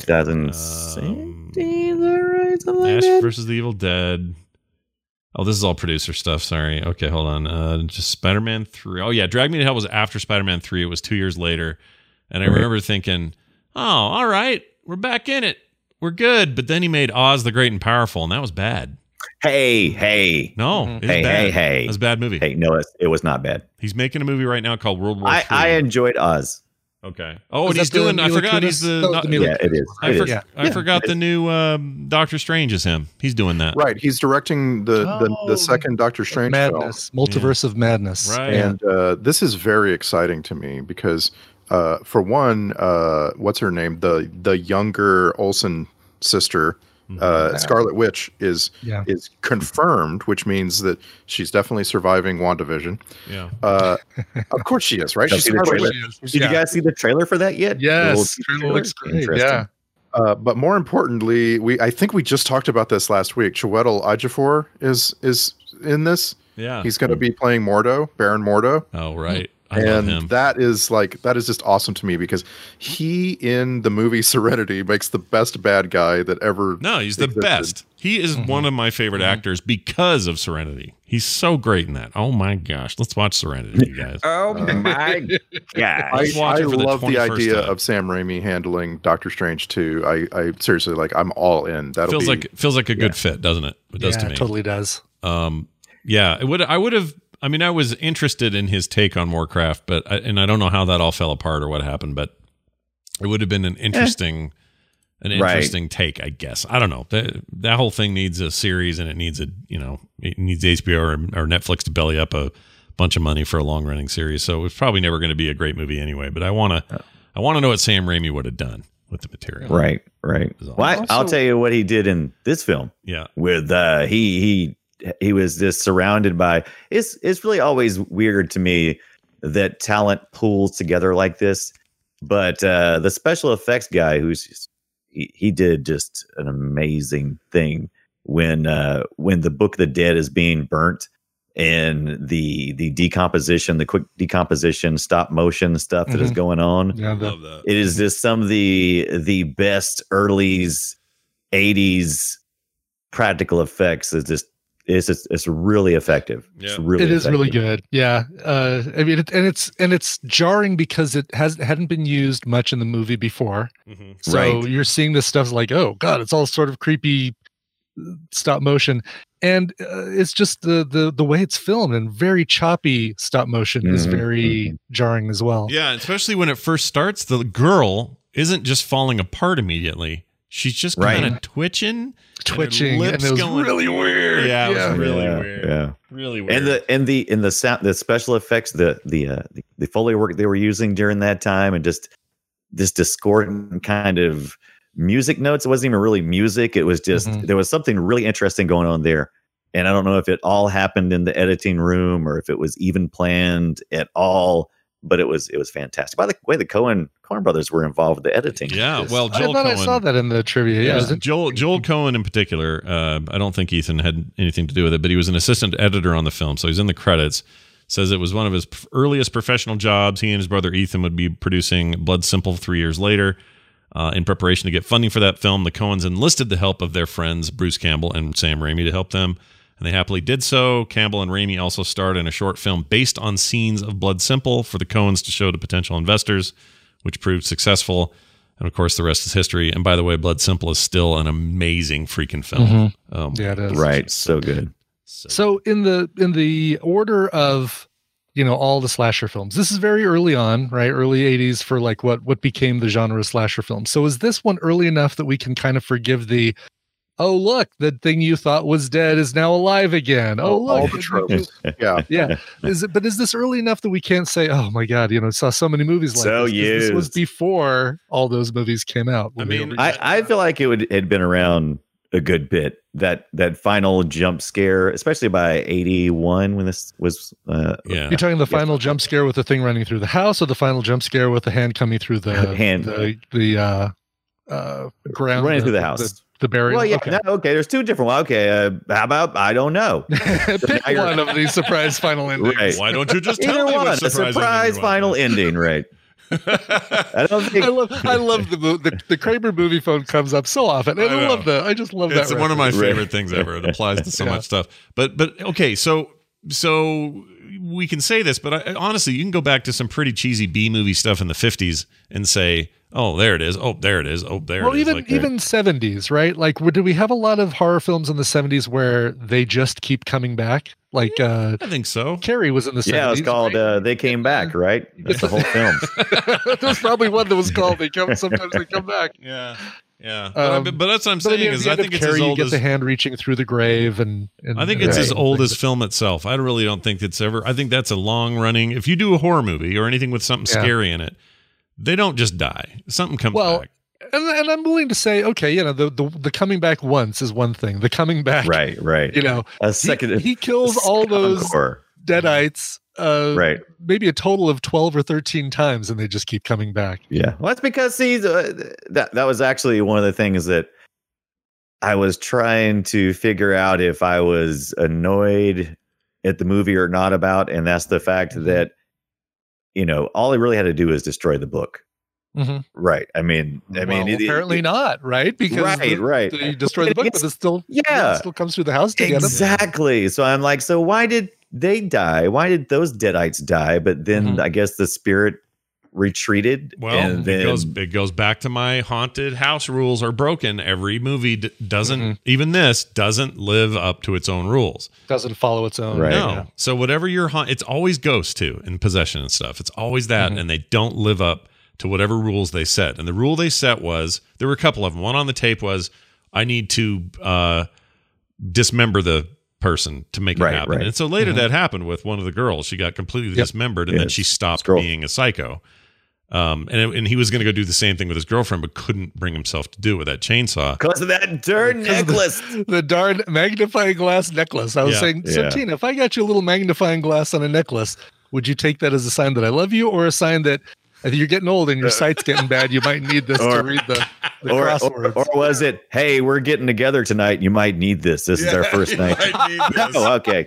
2016, right? Ash versus the Evil Dead. Oh, this is all producer stuff. Sorry. Okay, hold on. Just Spider-Man 3. Oh, yeah. Drag Me to Hell was after Spider-Man 3. It was 2 years later. And I remember thinking, oh, all right. We're back in it. We're good. But then he made Oz the Great and Powerful, and that was bad. Hey. No. It was bad. It was a bad movie. Hey, no, it was not bad. He's making a movie right now called World War III. I enjoyed Oz. Okay. Oh, and he's doing. I forgot he's the. It is. I forgot the new Doctor Strange is him. He's doing that. Right. He's directing the second Doctor Strange Madness, film. Multiverse of Madness. Right. And this is very exciting to me because, for one, what's her name? The younger Olsen sister. Scarlet Witch is confirmed, which means that she's definitely surviving WandaVision. Yeah, of course she is, right? She's Scarlet Witch. Did you guys see the trailer for that yet? Yes, trailer looks great. Yeah, but more importantly, I think we just talked about this last week. Chiwetel Ejiofor is in this. Yeah, he's going to be playing Mordo, Baron Mordo. Oh, right. I love him. that is just awesome to me because he in the movie Serenity makes the best bad guy that ever. No, he's the best. He is one of my favorite actors because of Serenity. He's so great in that. Oh my gosh, let's watch Serenity, you guys. Oh my gosh, I love the idea of Sam Raimi handling Doctor Strange too. I seriously I'm all in. That feels like a good fit, doesn't it? It does to me. It totally does. Yeah, it would. I would have. I mean, I was interested in his take on Warcraft, but I don't know how that all fell apart or what happened. But it would have been an interesting take, I guess. I don't know. That whole thing needs a series, and it needs HBO or Netflix to belly up a bunch of money for a long running series. So it's probably never going to be a great movie anyway. But I want to know what Sam Raimi would have done with the material. Right. Well, I'll tell you what he did in this film. Yeah, with he was just surrounded by. It's really always weird to me that talent pools together like this. But the special effects guy, he did just an amazing thing when the Book of the Dead is being burnt and the decomposition, the quick decomposition, stop motion stuff that is going on. Yeah, I love that. It is just some of the best early 80s practical effects. It's really effective. Yeah. It is really good. Yeah. I mean, it's jarring because it hadn't been used much in the movie before. Mm-hmm. So you're seeing this stuff like, oh God, it's all sort of creepy stop motion. And it's just the way it's filmed, and very choppy stop motion is very jarring as well. Yeah. Especially when it first starts, the girl isn't just falling apart immediately. She's just kind of twitching, and it was really weird. Yeah, it was really weird. Yeah, really weird. And the sound, the special effects, the Foley work they were using during that time, and just this discordant kind of music notes. It wasn't even really music. It was just there was something really interesting going on there. And I don't know if it all happened in the editing room or if it was even planned at all. but it was fantastic. By the way, the Coen brothers were involved with the editing. Yeah, well, I Joel thought Coen. I saw that in the trivia. Yeah, Joel Coen in particular. I don't think Ethan had anything to do with it, but he was an assistant editor on the film, so he's in the credits. Says it was one of his earliest professional jobs. He and his brother Ethan would be producing Blood Simple 3 years later. In preparation to get funding for that film, the Coens enlisted the help of their friends Bruce Campbell and Sam Raimi to help them, and they happily did so. Campbell and Raimi also starred in a short film based on scenes of Blood Simple for the Coens to show to potential investors, which proved successful. And of course, the rest is history. And by the way, Blood Simple is still an amazing freaking film. Yeah, it is. Right, so good. So in the order of, all the slasher films, this is very early on, right? Early 80s for like what became the genre of slasher film. So is this one early enough that we can kind of forgive the, oh, look, the thing you thought was dead is now alive again. Oh, look. All the tropes. Yeah. Yeah. Is this early enough that we can't say, oh my God, saw so many movies like So this? 'Cause this was before all those movies came out. I feel like it had been around a good bit. That final jump scare, especially by 81 when this was. You're talking the final jump scare with the thing running through the house, or the final jump scare with the hand coming through the ground, running through the house. The burial. Well, yeah, okay. There's two different ones. Okay, how about I don't know. Pick one of these surprise final endings. Right. Why don't you just tell Either me one? what A surprise final ending, right? I don't think. I love the Kramer movie phone comes up so often, and I love that. I just love that. It's one of my favorite things ever. It applies to so much stuff. But okay, so we can say this, but honestly, you can go back to some pretty cheesy B movie stuff in the 50s and say, oh, there it is. Oh, there it is. Oh, there it is. Well, even 70s, right? Like, did we have a lot of horror films in the 70s where they just keep coming back? Like, I think so. Carrie was in the 70s. Yeah, it was called They Came Back, right? That's the whole film. There's probably one that was called Sometimes They Come Back. Yeah. Yeah, but that's what I'm saying is I think it's Carrie, as old you get as the hand reaching through the grave, and I think it's as old as film itself. I really don't think it's ever. I think that's a long running. If you do a horror movie or anything with something scary in it, they don't just die. Something comes back. And I'm willing to say, okay, the coming back once is one thing. The coming back, right. A second, he kills all those deadites. Right. Maybe a total of 12 or 13 times, and they just keep coming back. Yeah. Well, that's because that was actually one of the things that I was trying to figure out if I was annoyed at the movie or not about, and that's the fact that all he really had to do is destroy the book. Mm-hmm. Right. I mean, apparently not, right? Because you destroy the book, but it still comes through the house to get them. Exactly. So I'm like, so why did they die? Why did those deadites die? But then I guess the spirit retreated. Well, and then it goes back to my haunted house rules are broken. Every movie doesn't, even this doesn't live up to its own rules. Doesn't follow its own. Right. No. Yeah. So whatever it's always ghosts too in possession and stuff. It's always that, and they don't live up to whatever rules they set. And the rule they set was, there were a couple of them. One on the tape was, I need to dismember the person to make it happen. Right. And so later that happened with one of the girls. She got completely dismembered, and then she stopped being a psycho. And he was going to go do the same thing with his girlfriend, but couldn't bring himself to do it with that chainsaw. Because of that darn necklace. The darn magnifying glass necklace. I was saying, so Tina, if I got you a little magnifying glass on a necklace, would you take that as a sign that I love you, or a sign that you're getting old and your sight's getting bad, you might need this to read the crosswords? Or was it, hey, we're getting together tonight, you might need this. This is our first night. Oh, okay.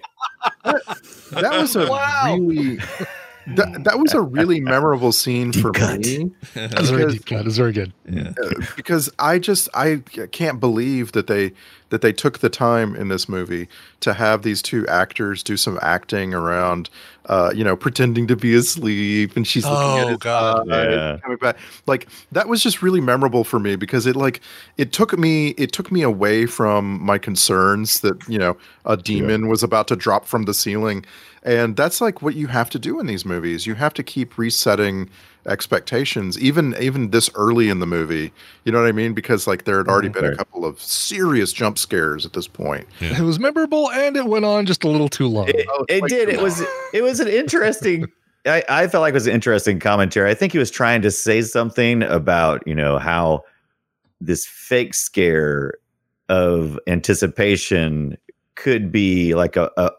That was a really... That was a really memorable scene for me. That's very deep cut. It's very good. Yeah. Because I can't believe that they took the time in this movie to have these two actors do some acting around, pretending to be asleep, and she's looking at his eye, coming back. Like, that was just really memorable for me because it took me away from my concerns that a demon was about to drop from the ceiling. And that's like what you have to do in these movies. You have to keep resetting expectations, even this early in the movie. You know what I mean? Because like there had already been a couple of serious jump scares at this point. Yeah. It was memorable, and it went on just a little too long. It did. It was an interesting. I felt like it was an interesting commentary. I think he was trying to say something about how this fake scare of anticipation could be like a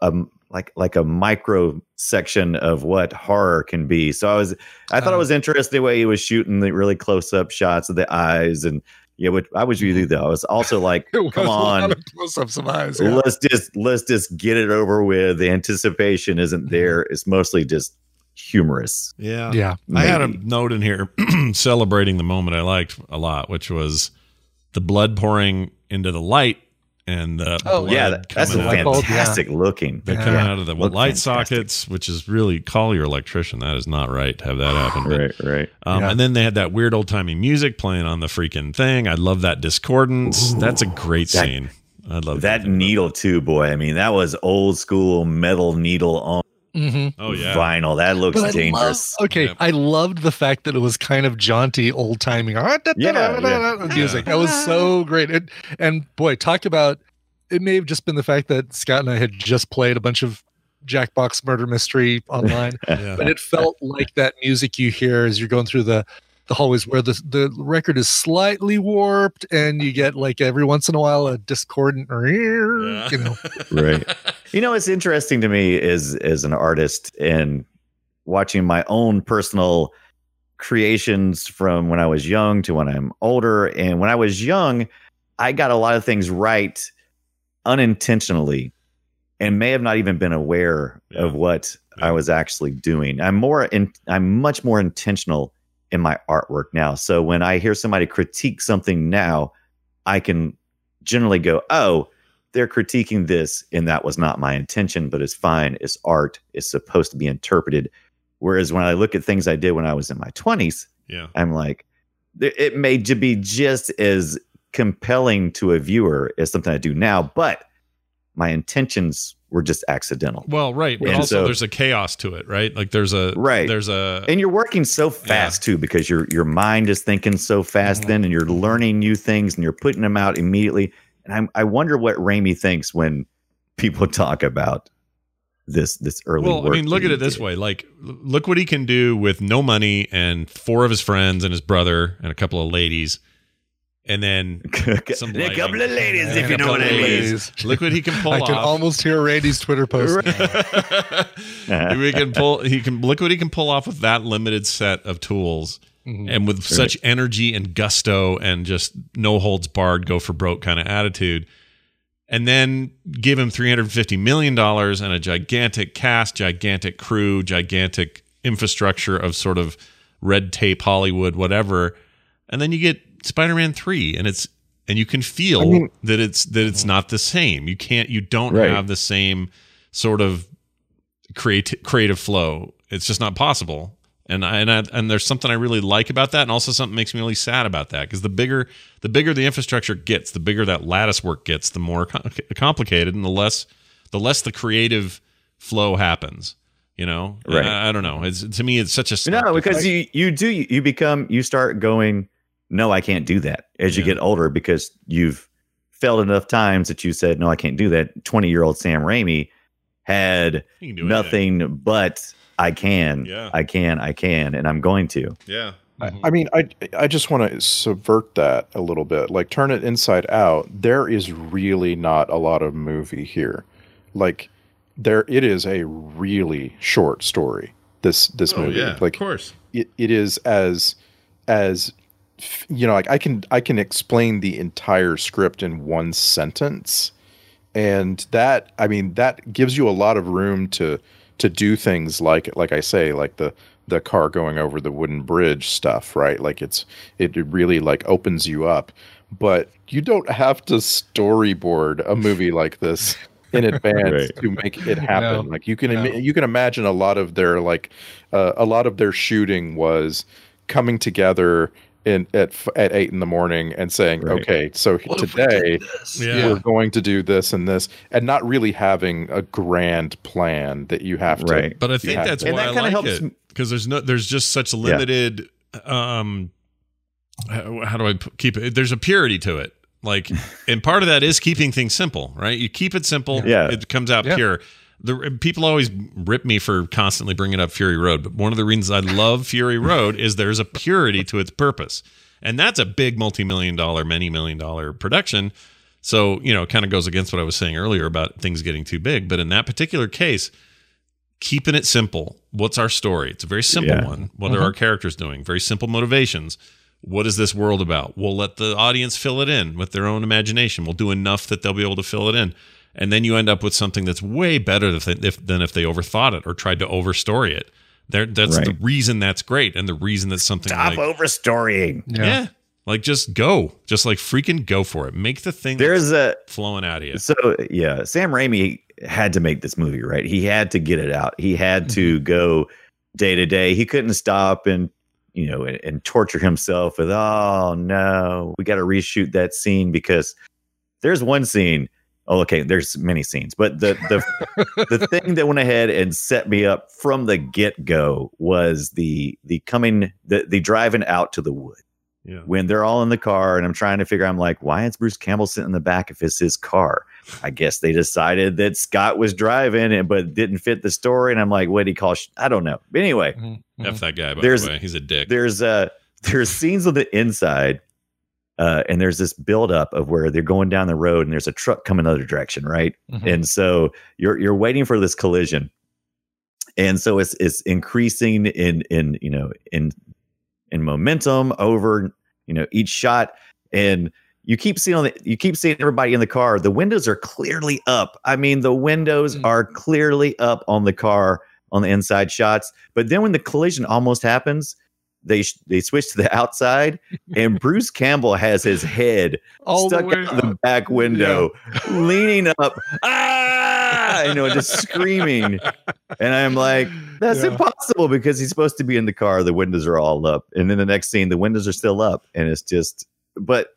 like a micro section of what horror can be. So I thought it was interesting the way he was shooting the really close up shots of the eyes. And yeah, I was with you though. I was also like, come on, close-ups of eyes. Yeah. Let's just get it over with. The anticipation isn't there. It's mostly just humorous. Yeah. I had a note in here celebrating the moment I liked a lot, which was the blood pouring into the light. And that's fantastic looking. They're coming out of the light sockets, which is really, call your electrician. That is not right to have that happen. Right. And then they had that weird old timey music playing on the freaking thing. I love that discordance. Ooh, that's a great scene. I love that needle too, boy. I mean, that was old school metal needle on vinyl. That looks dangerous. I loved the fact that it was kind of jaunty, old timey music. That was so great. And boy, talk about, it may have just been the fact that Scott and I had just played a bunch of Jackbox Murder Mystery online, but it felt like that music you hear as you're going through the hallways where the record is slightly warped and you get like every once in a while a discordant right. It's interesting to me as an artist and watching my own personal creations from when I was young to when I'm older. And when I was young, I got a lot of things right unintentionally and may have not even been aware of what I was actually doing. I'm much more intentional in my artwork now. So when I hear somebody critique something now, I can generally go, oh, they're critiquing this and that was not my intention, but it's fine. It's art. It's supposed to be interpreted. Whereas when I look at things I did when I was in my 20s, I'm like, it may be just as compelling to a viewer as something I do now, but my intentions were just accidental. Well, right. But also there's a chaos to it, right? Like there's a, and you're working so fast too, because your mind is thinking so fast then, and you're learning new things and you're putting them out immediately. And I wonder what Raimi thinks when people talk about this early work. I mean, look at it this way. Like, look what he can do with no money and 4 of his friends and his brother and a couple of ladies. And then a couple of ladies, if you know what I mean. Look what he can pull off. I can almost hear Randy's Twitter post. Look what he can pull off with that limited set of tools, and with such energy and gusto and just no holds barred, go for broke kind of attitude. And then give him $350 million and a gigantic cast, gigantic crew, gigantic infrastructure of sort of red tape Hollywood, whatever. And then you get Spider-Man 3, and you can feel that it's not the same. You don't have the same sort of creative flow. It's just not possible. And there's something I really like about that, and also something makes me really sad about that, because the bigger the infrastructure gets, the bigger that lattice work gets, the more complicated, and the less the creative flow happens. Right? I don't know. To me, it's such a because you start going, no, I can't do that as you get older, because you've failed enough times that you said, no, I can't do that. 20-year-old Sam Raimi had nothing but I can, and I'm going to. Yeah. I mean, I just want to subvert that a little bit, like turn it inside out. There is really not a lot of movie here. Like it is a really short story. This movie, of course, it is as like I can explain the entire script in one sentence, and that gives you a lot of room to do things like I say, like the car going over the wooden bridge stuff, right? Like it really like opens you up, but you don't have to storyboard a movie like this in advance to make it happen. No. Like you can imagine a lot of their shooting was coming together at 8 in the morning and saying, okay, so today we're going to do this and this, and not really having a grand plan that you have to. Right. But I think that's why I like it, because there's just such limited. How do I keep it? There's a purity to it. Like, and part of that is keeping things simple, right? You keep it simple, it comes out pure. People always rip me for constantly bringing up Fury Road, but one of the reasons I love Fury Road is there's a purity to its purpose, and that's a big multi-million dollar, many $1 million production. So, it kind of goes against what I was saying earlier about things getting too big. But in that particular case, keeping it simple. What's our story? It's a very simple one. What are our characters doing? Very simple motivations. What is this world about? We'll let the audience fill it in with their own imagination. We'll do enough that they'll be able to fill it in. And then you end up with something that's way better than if they overthought it or tried to overstory it. That's the reason that's great, and the reason that's something Stop overstorying. Yeah. Like just go. Just like freaking go for it. Make the thing flowing out of you. So, Sam Raimi had to make this movie, right? He had to get it out. He had to go day to day. He couldn't stop and torture himself with, oh no, we got to reshoot that scene because there's one scene. Oh, okay. There's many scenes, but the thing that went ahead and set me up from the get go was the driving out to the wood. Yeah. When they're all in the car and I'm trying to figure, I'm like, why is Bruce Campbell sitting in the back if it's his car? I guess they decided that Scott was driving but didn't fit the story. And I'm like, what did he call? I don't know. But anyway, F that guy, by the way. He's a dick. There's scenes on the inside. And there's this buildup of where they're going down the road and there's a truck coming another direction, right? And so you're waiting for this collision, and so it's increasing in momentum over each shot, and you keep seeing everybody in the car. The windows are clearly up. I mean, the windows are clearly up on the car on the inside shots, but then when the collision almost happens, they switch to the outside, and Bruce Campbell has his head stuck out the back window, leaning up, just screaming. And I'm like, that's impossible because he's supposed to be in the car. The windows are all up. And then the next scene, the windows are still up. And it's just, but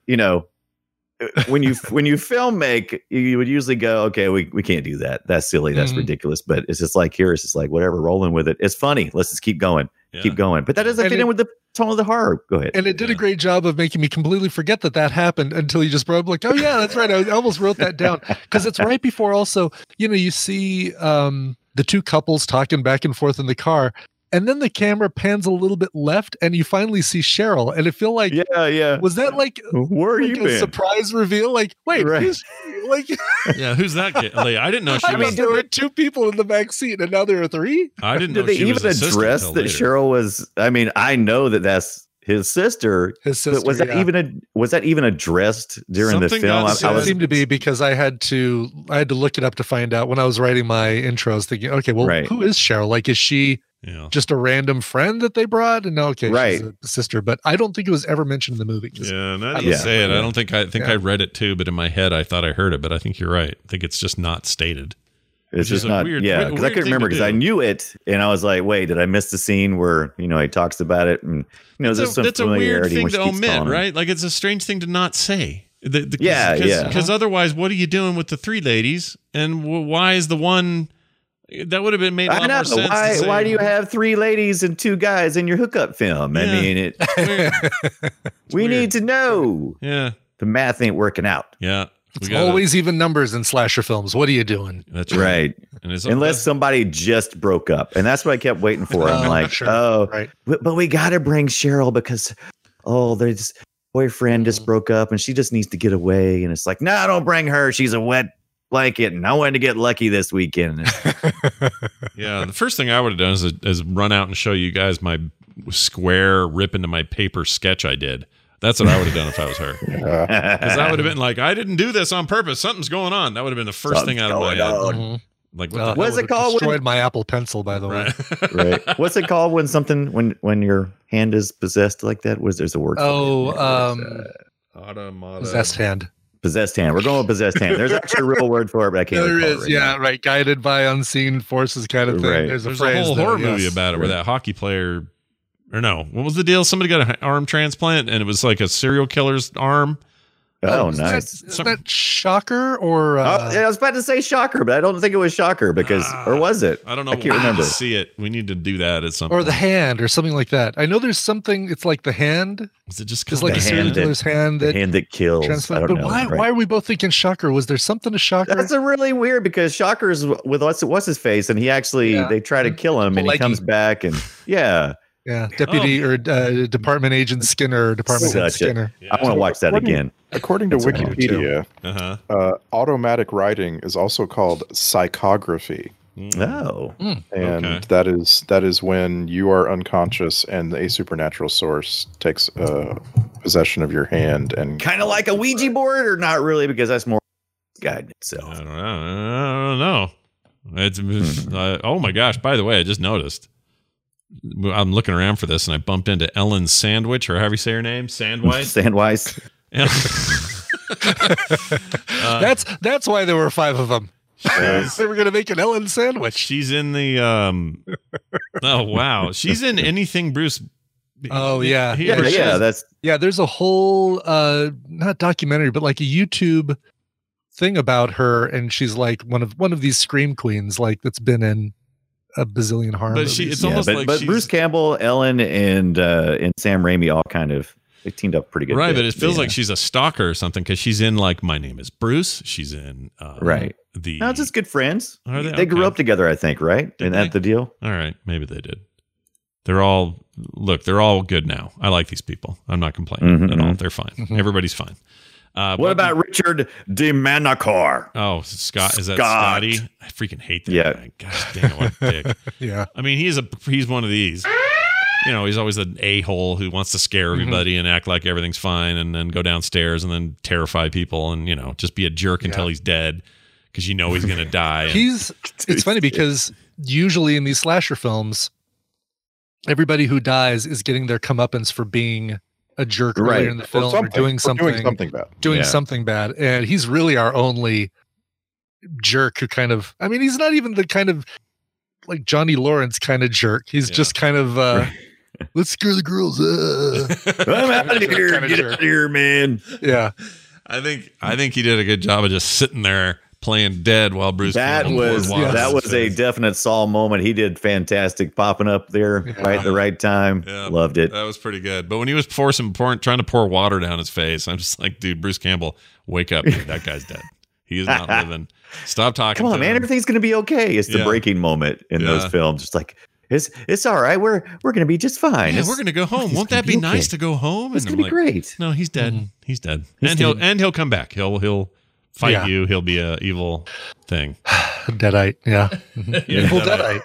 when you film make, you would usually go, okay, we can't do that. That's silly. That's ridiculous. But it's just like, here, it's just like, whatever, rolling with it. It's funny. Let's just keep going. Keep going. But that doesn't fit in with the tone of the horror. Go ahead. And it did a great job of making me completely forget that happened until you just brought up like, oh yeah, that's right. I almost wrote that down because it's right before also, you see the two couples talking back and forth in the car. And then the camera pans a little bit left, and you finally see Cheryl. And it feel like, was that like, where are you a surprise reveal? Like, wait, who's, who's that kid? Like, I didn't know she was. There were two people in the back seat, and now there are three. I didn't know Did they she even was address that Cheryl was? I mean, I know that's his sister. But was that even addressed during the film? It seemed to be because I had to look it up to find out when I was writing my intros. Thinking, okay, well, who is Cheryl? Like, is she? Just a random friend that they brought, and she's a sister, but I don't think it was ever mentioned in the movie. Yeah, now that you say it, I think I read it too, but in my head I thought I heard it, but I think you're right. I think it's just not stated. It's just not weird. Yeah, because I couldn't remember because I knew it, and I was like, wait, did I miss the scene where he talks about it? And that's a weird thing to omit, right? Like it's a strange thing to not say. Because otherwise, what are you doing with the three ladies, and why is the one? That would have been made a lot more sense. Why do you have three ladies and two guys in your hookup film? I mean, we need to know. Yeah. The math ain't working out. Yeah. It's always even numbers in slasher films. What are you doing? That's right. Unless somebody just broke up. And that's what I kept waiting for. I'm like, but we got to bring Cheryl because, there's boyfriend just broke up and she just needs to get away. And it's like, no, don't bring her. She's a wet blanket and I wanted to get lucky this weekend. Yeah, the first thing I would have done is run out and show you guys my square rip into my paper sketch I did. That's what I would have done if I was her. Because I would have been like, I didn't do this on purpose. Something's going on. That would have been the first thing out of my head. Mm-hmm. Like, what's it called? Destroyed my Apple Pencil, by the way. Right. What's it called when your hand is possessed like that? There's a word? Possessed hand. Possessed hand. We're going with possessed hand. There's actually a real word for it, but I can't. There is, right. Guided by unseen forces, kind of thing. Right. There's a whole horror movie about it where that hockey player, or no, what was the deal? Somebody got an arm transplant, and it was like a serial killer's arm. Oh, nice. Is that Shocker or? I was about to say Shocker, but I don't think it was Shocker because, or was it? I don't know. I can't remember. See it. We need to do that at some point. Or the hand, or something like that. I know there's something. It's like the hand. Is it just like a serial killer's hand? The hand that kills. I don't know. Why are we both thinking Shocker? Was there something to Shocker? That's a really weird because Shocker's with what's his face, and he actually they try to kill him, and he comes back, and Yeah, Deputy or Department Agent Skinner, Department Head Skinner. I want to watch that again. According to Wikipedia, automatic writing is also called psychography. Oh, and that is when you are unconscious and a supernatural source takes possession of your hand, and kind of like a Ouija board, or not really, because that's more guide itself. I don't know. It's oh my gosh! By the way, I just noticed. I'm looking around for this, and I bumped into Ellen Sandwich, or however you say her name, Sandweiss. Sandweiss. That's why there were 5 of them. They were going to make an Ellen sandwich. She's in the oh wow, she's in anything Bruce. Oh yeah, There's a whole not documentary, but like a YouTube thing about her, and she's like one of these scream queens, like that's been in a bazillion horror movies. It's almost like Bruce Campbell, Ellen, and Sam Raimi all kind of they teamed up pretty good. Right, but it feels like she's a stalker or something, because she's in like My Name is Bruce. She's in right. No, just good friends. Are they? They grew up together, I think, right? Isn't that the deal? All right, maybe they did. They're all good now. I like these people. I'm not complaining at all. They're fine. Everybody's fine. What about Richard DeManicore? Oh, Scott. Is that Scotty? I freaking hate that guy. Gosh dang it, what a dick. Yeah. I mean, he's one of these. You know, he's always an a-hole who wants to scare everybody and act like everything's fine, and then go downstairs and then terrify people, and, you know, just be a jerk until he's dead, because you know he's going to die. It's funny because usually in these slasher films, everybody who dies is getting their comeuppance for being a jerk earlier in the film, or doing something bad. And he's really our only jerk who kind of, I mean, he's not even the kind of like Johnny Lawrence kind of jerk. He's just kind of, let's scare the girls. I'm out of here. Get out of here, man. Yeah. I think he did a good job of just sitting there playing dead while Bruce. That was a definite Saul moment. He did fantastic, popping up there right at the right time. Yeah, loved it. That was pretty good. But when he was trying to pour water down his face, I'm just like, dude, Bruce Campbell, wake up! Dude. That guy's dead. He is not living. Stop talking. Come on, man. Everything's gonna be okay. It's the breaking moment in those films. Just like it's all right. We're gonna be just fine. Yeah, we're gonna go home. Won't that be nice to go home? It's gonna be great. No, he's dead. Mm-hmm. He's dead. He'll come back. He'll fight you. He'll be a evil thing. Deadite. Yeah. Evil Deadite.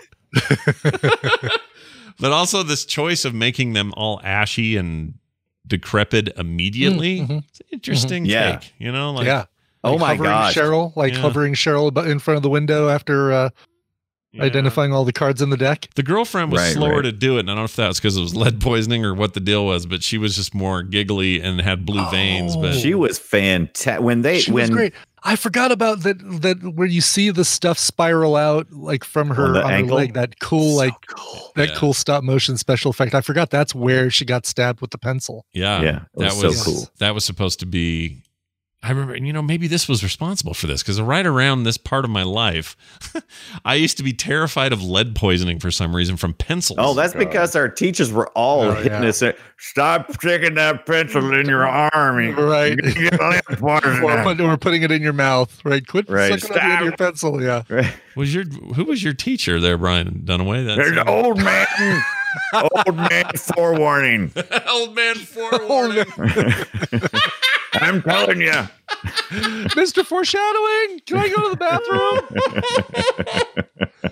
But also this choice of making them all ashy and decrepit immediately. It's an interesting take. You know, like oh my gosh, Cheryl, hovering Cheryl in front of the window after identifying all the cards in the deck. The girlfriend was slower to do it, and I don't know if that's because it was lead poisoning or what the deal was, but she was just more giggly and had blue veins. But she was fantastic. She was great. I forgot about that where you see the stuff spiral out like from her on her leg. That cool cool stop motion special effect. I forgot that's where she got stabbed with the pencil. Yeah. That was so cool. That was supposed to be. I remember, maybe this was responsible for this, because right around this part of my life, I used to be terrified of lead poisoning for some reason from pencils. Oh, that's because our teachers were all hitting us. Stop sticking that pencil in your arm. Right. Or putting it in your mouth. Right. Quit sucking up into your pencil. Yeah. Right. Who was your teacher there, Brian Dunaway? There's an old man. Old man forewarning. Old man forewarning. I'm telling you. Mr. Foreshadowing, can I go to the bathroom?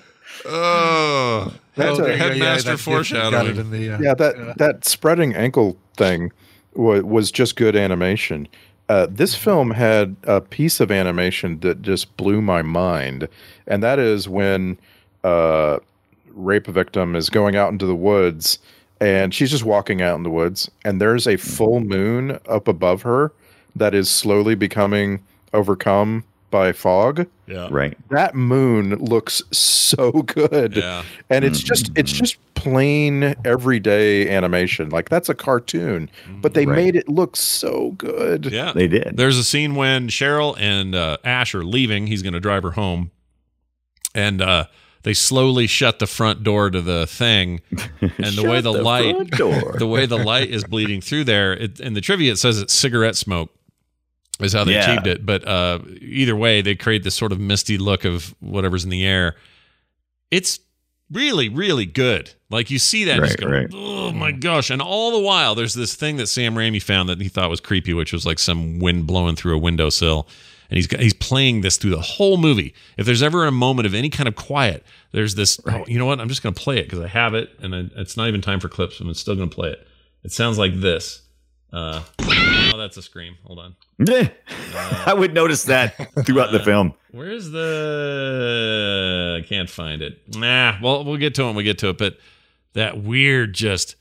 Headmaster Foreshadowing. That spreading ankle thing was just good animation. This film had a piece of animation that just blew my mind, and that is when rape victim is going out into the woods, and she's just walking out in the woods, and there's a full moon up above her that is slowly becoming overcome by fog. Yeah. Right. That moon looks so good. Yeah. And it's just plain everyday animation. Like, that's a cartoon, but they made it look so good. Yeah. They did. There's a scene when Cheryl and Ash are leaving. He's going to drive her home. And they slowly shut the front door to the thing, and the way the light is bleeding through there. In the trivia, it says it's cigarette smoke is how they achieved it. But either way, they create this sort of misty look of whatever's in the air. It's really, really good. Like you see that, and just go, oh my gosh! And all the while, there's this thing that Sam Raimi found that he thought was creepy, which was like some wind blowing through a windowsill. And he's playing this through the whole movie. If there's ever a moment of any kind of quiet, there's this. Oh, you know what? I'm just going to play it because I have it, and it's not even time for clips. But I'm still going to play it. It sounds like this. Oh, that's a scream. Hold on. I would notice that throughout the film. Where's the? I can't find it. Nah. Well, we'll get to it. But that weird just.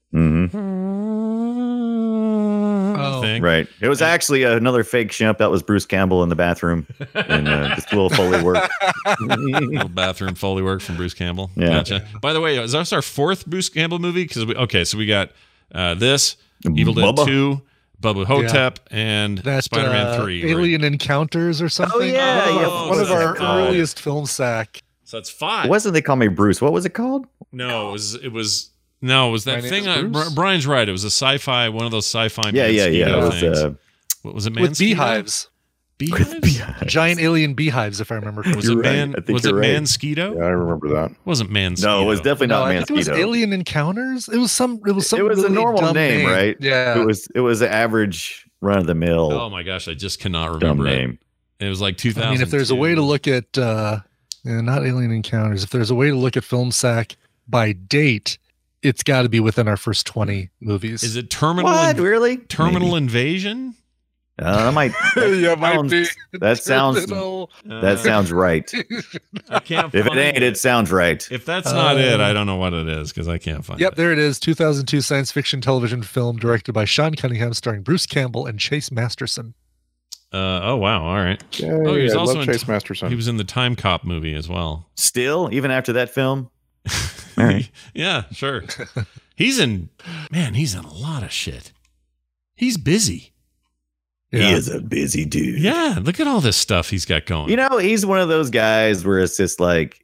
Thing. Right. It was actually another fake shimp. That was Bruce Campbell in the bathroom. And just a little Foley work. Little bathroom Foley work from Bruce Campbell. Yeah. Gotcha. By the way, is that our fourth Bruce Campbell movie? Because so we got this, Evil Dead 2, Bubba Hotep, and that Spider-Man 3. Alien Encounters or something. Oh, yeah. One of our earliest film sack. So that's 5. It wasn't They Call Me Bruce. What was it called? No, it was that My thing. Name is Bruce? Brian's right. It was a sci-fi, one of those sci-fi. Yeah. It things. was, what was it? With Mansquito? beehives. Beehives? Giant alien beehives, if I remember correctly. Was it You're right. I think Was it you're right. Mosquito? Yeah, I remember that. Wasn't Mansquito? No, it was definitely No, not I think it was Mansquito. Alien Encounters. It was some. It was It was a really normal dumb name, right? Yeah. It was an average run of the mill Oh my gosh, I just cannot dumb remember it. name. It was like 2000. I mean, if there's a way to look at, not Alien Encounters, if there's a way to look at Film Sack by date, it's got to be within our first 20 movies. Is it Terminal? What? Really? Terminal Maybe. Invasion? That might. Yeah, it might be. That sounds. Terminal. That sounds right. I can't. If it find ain't, it sounds right. If that's not it, I don't know what it is because I can't find Yep, it. there it is. 2002 science fiction television film directed by Sean Cunningham, starring Bruce Campbell and Chase Masterson. Oh wow! All right. Yeah, Oh, he was I also love in Chase Masterson. He was in the Time Cop movie as well. Still, even after that film. All right. Yeah, sure. He's in a lot of shit. He's busy. He is a busy dude. Yeah, look at all this stuff he's got going. You know, he's one of those guys where it's just like,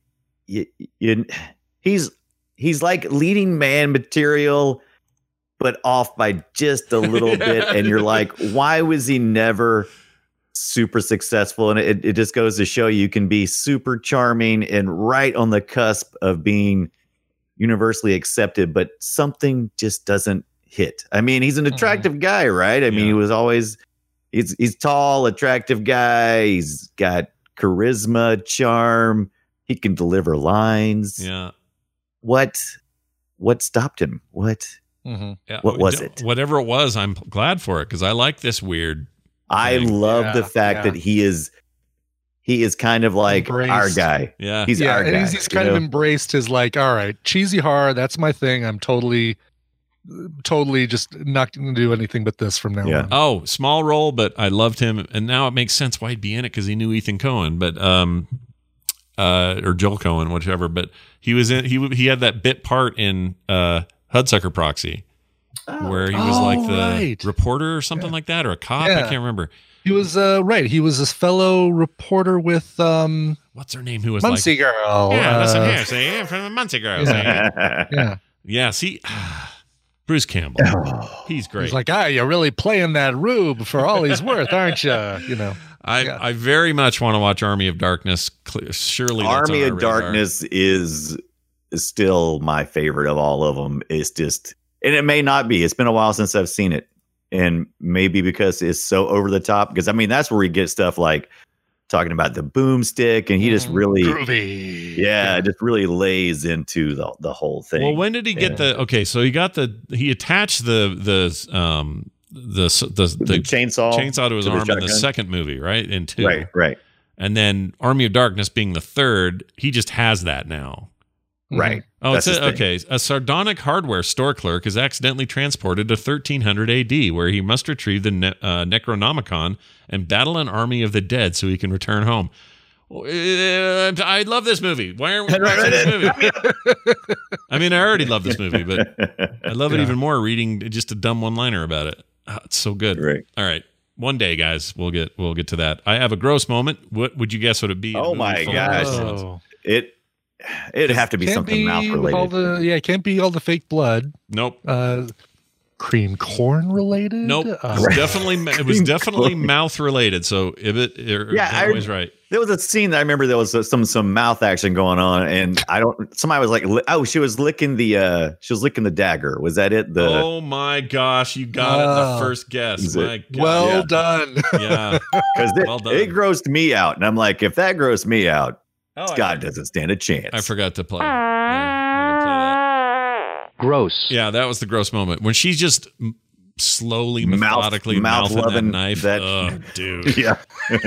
he's like leading man material, but off by just a little bit. And you're like, why was he never super successful? And it just goes to show you can be super charming and right on the cusp of being universally accepted, but something just doesn't hit. I mean, he's an attractive guy, right? I mean, he was always... He's tall, attractive guy. He's got charisma, charm. He can deliver lines. Yeah. What stopped him? What was it? Whatever it was, I'm glad for it because I like this weird. I thing. love the fact that he is kind of like Embraced. our guy. Yeah. He's our and guy. he's kind of embraced his like, all right, cheesy horror, that's my thing. I'm totally just not going to do anything but this from now on. Oh, small role, but I loved him, and now it makes sense why he'd be in it because he knew Ethan Coen, but or Joel Coen, whichever. But he was in. He had that bit part in Hudsucker Proxy, where he was like the reporter or something like that, or a cop. I can't remember. He was right. He was this fellow reporter with what's her name? Who was Muncie like, Girl? Yeah, listen here, see, from the Muncie Girl. Yeah. See. Bruce Campbell. He's great. He's like, you're really playing that rube for all he's worth, aren't you? You know. I very much want to watch Army of Darkness. Surely that's Army on of our radar. Darkness is still my favorite of all of them. It's just, and it may not be. It's been a while since I've seen it. And maybe because it's so over the top. Because, I mean, that's where we get stuff like talking about the boomstick, and he just really, just really lays into the whole thing. Well, when did he get the? Okay, so he attached the chainsaw to his arm in the second movie, right? In 2, right. And then Army of Darkness being the third, he just has that now. Right. Oh, okay. A sardonic hardware store clerk is accidentally transported to 1300 AD, where he must retrieve the Necronomicon and battle an army of the dead so he can return home. I love this movie. Why aren't we watching this movie? I mean, I already love this movie, but I love it even more reading just a dumb one-liner about it. Oh, it's so good. Right. All right. One day, guys, we'll get to that. I have a gross moment. What would you guess would it be? Oh my gosh. It'd have to be something mouth related. It can't be all the fake blood. Nope. cream corn related? Nope. It was definitely mouth related. So Ibit always right. There was a scene that I remember there was some mouth action going on, and somebody was like, she was licking the dagger. Was that it? Oh my gosh, you got it in the first guess. My God. Well done. Yeah. Because it grossed me out. And I'm like, if that grossed me out, Scott doesn't stand a chance. I forgot to play. I play that. Gross. Yeah, that was the gross moment. When she's just slowly, methodically mouthing that knife. Oh, dude. Yeah.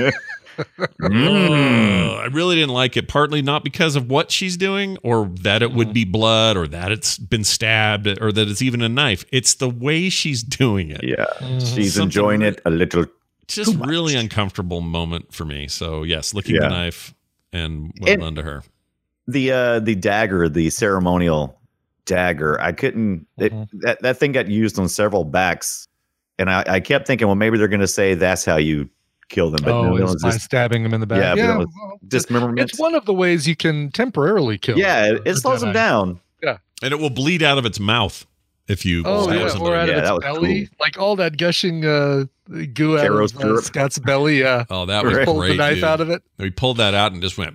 I really didn't like it, partly not because of what she's doing or that it would be blood or that it's been stabbed or that it's even a knife. It's the way she's doing it. Yeah. She's enjoying it a little. Just really uncomfortable moment for me. So yes, licking the knife and well done to her. The dagger, the ceremonial dagger, I couldn't that thing got used on several backs, and I kept thinking, well, maybe they're gonna say that's how you kill them, but by stabbing them in the back. Yeah, dismemberment. It's one of the ways you can temporarily kill. Yeah, it slows them down. Yeah, and it will bleed out of its mouth if you. Or out of its belly, cool. Like all that gushing goo out of Scott's belly. Yeah. Oh, that was great. Pulled the knife out of it. We pulled that out and just went.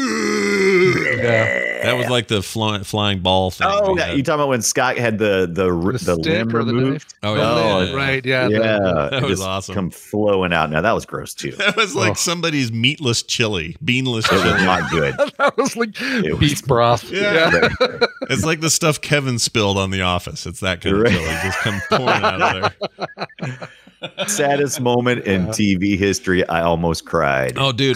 Yeah. That was like the flying ball thing. Oh, yeah. You talking about when Scott had the limb removed? Oh, yeah. Right. Yeah. Yeah. That was awesome. Come flowing out. Now that was gross too. That was like somebody's meatless chili, beanless chili. It was not good. That was like beef broth. Yeah. It's like the stuff Kevin spilled on The Office. It's that kind of chili. Just come pouring out of there. Saddest moment in TV history. I almost cried. Oh, dude,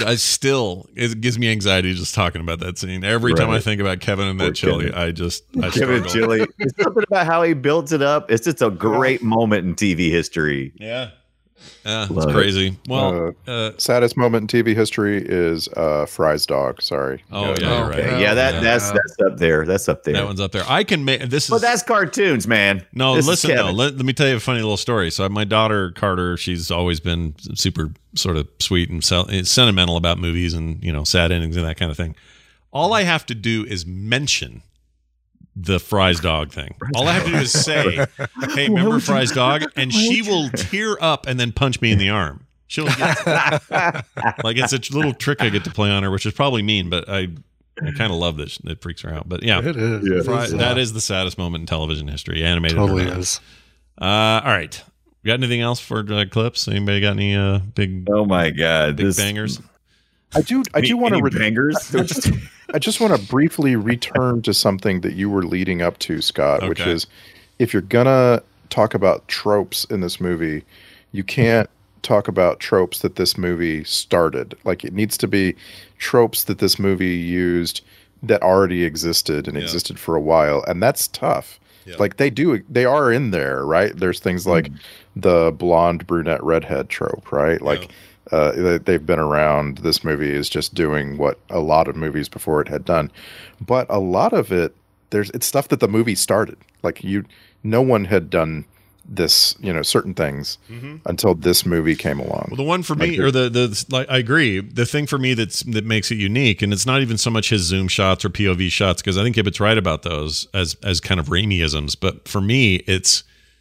it gives me anxiety just talking about that scene. Every time I think about Kevin and that chili, I Kevin chili. It's something about how he builds it up. It's just a great moment in TV history. Yeah. Yeah, it's crazy. Well, saddest moment in TV history is Fry's dog. Sorry. Oh, yeah, okay. Right. Yeah, that's up there. That's up there. That one's up there. I can make this. But that's cartoons, man. No, listen though. Let me tell you a funny little story. So my daughter Carter, she's always been super sort of sweet and sentimental about movies and sad endings and that kind of thing. All I have to do is mention the Fry's dog thing. All I have to do is say, "Hey, remember Fry's dog?" And she will tear up and then punch me in the arm. She'll get like it's a little trick I get to play on her, which is probably mean, but I kind of love this. It freaks her out. But yeah, it is. That is the saddest moment in television history. Animated, totally is. All right, got anything else for clips? Anybody got any big? Oh my god, big bangers. I do want to bangers. I just want to briefly return to something that you were leading up to, Scott, which is if you're gonna talk about tropes in this movie, you can't talk about tropes that this movie started. Like it needs to be tropes that this movie used that already existed and existed for a while, and that's tough. Yeah. Like they are in there, right? There's things like the blonde, brunette, redhead trope, right? Like they've been around. This movie is just doing what a lot of movies before it had done, but a lot of it, it's stuff that the movie started. Like no one had done this, certain things until this movie came along. Well, the one for me, or I agree. The thing for me that makes it unique, and it's not even so much his zoom shots or POV shots, because I think Ibbott's right about those as kind of Raimi-isms. But for me, it's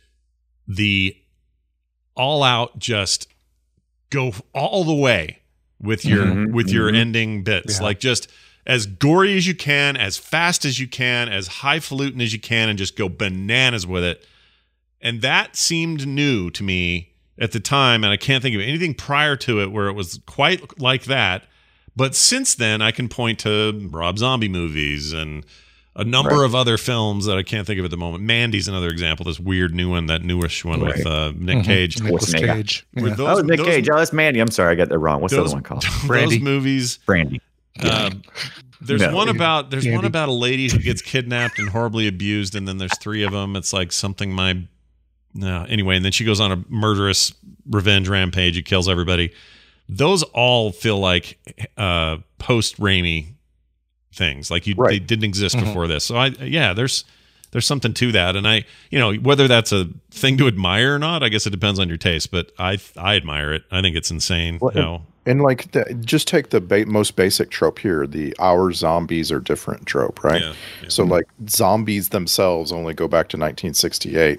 the all out just go all the way with your ending bits, like just as gory as you can, as fast as you can, as highfalutin as you can, and just go bananas with it. And that seemed new to me at the time, and I can't think of anything prior to it where it was quite like that. But since then, I can point to Rob Zombie movies and a number of other films that I can't think of at the moment. Mandy's another example, this weird new one, that newish one with Nick Cage. Nicolas Cage. Yeah. Nick Cage. Oh, that's Mandy. I'm sorry, I got that wrong. What's the other one called? Those movies. Brandy. There's one about a lady who gets kidnapped and horribly abused, and then there's three of them. It's like something anyway, and then she goes on a murderous revenge rampage. He kills everybody. Those all feel like post Raimi things, like they didn't exist before this. So there's something to that, and whether that's a thing to admire or not, I guess it depends on your taste. But I admire it. I think it's insane. And like, just take the most basic trope here, the our zombies are different trope, right? Yeah. So like zombies themselves only go back to 1968.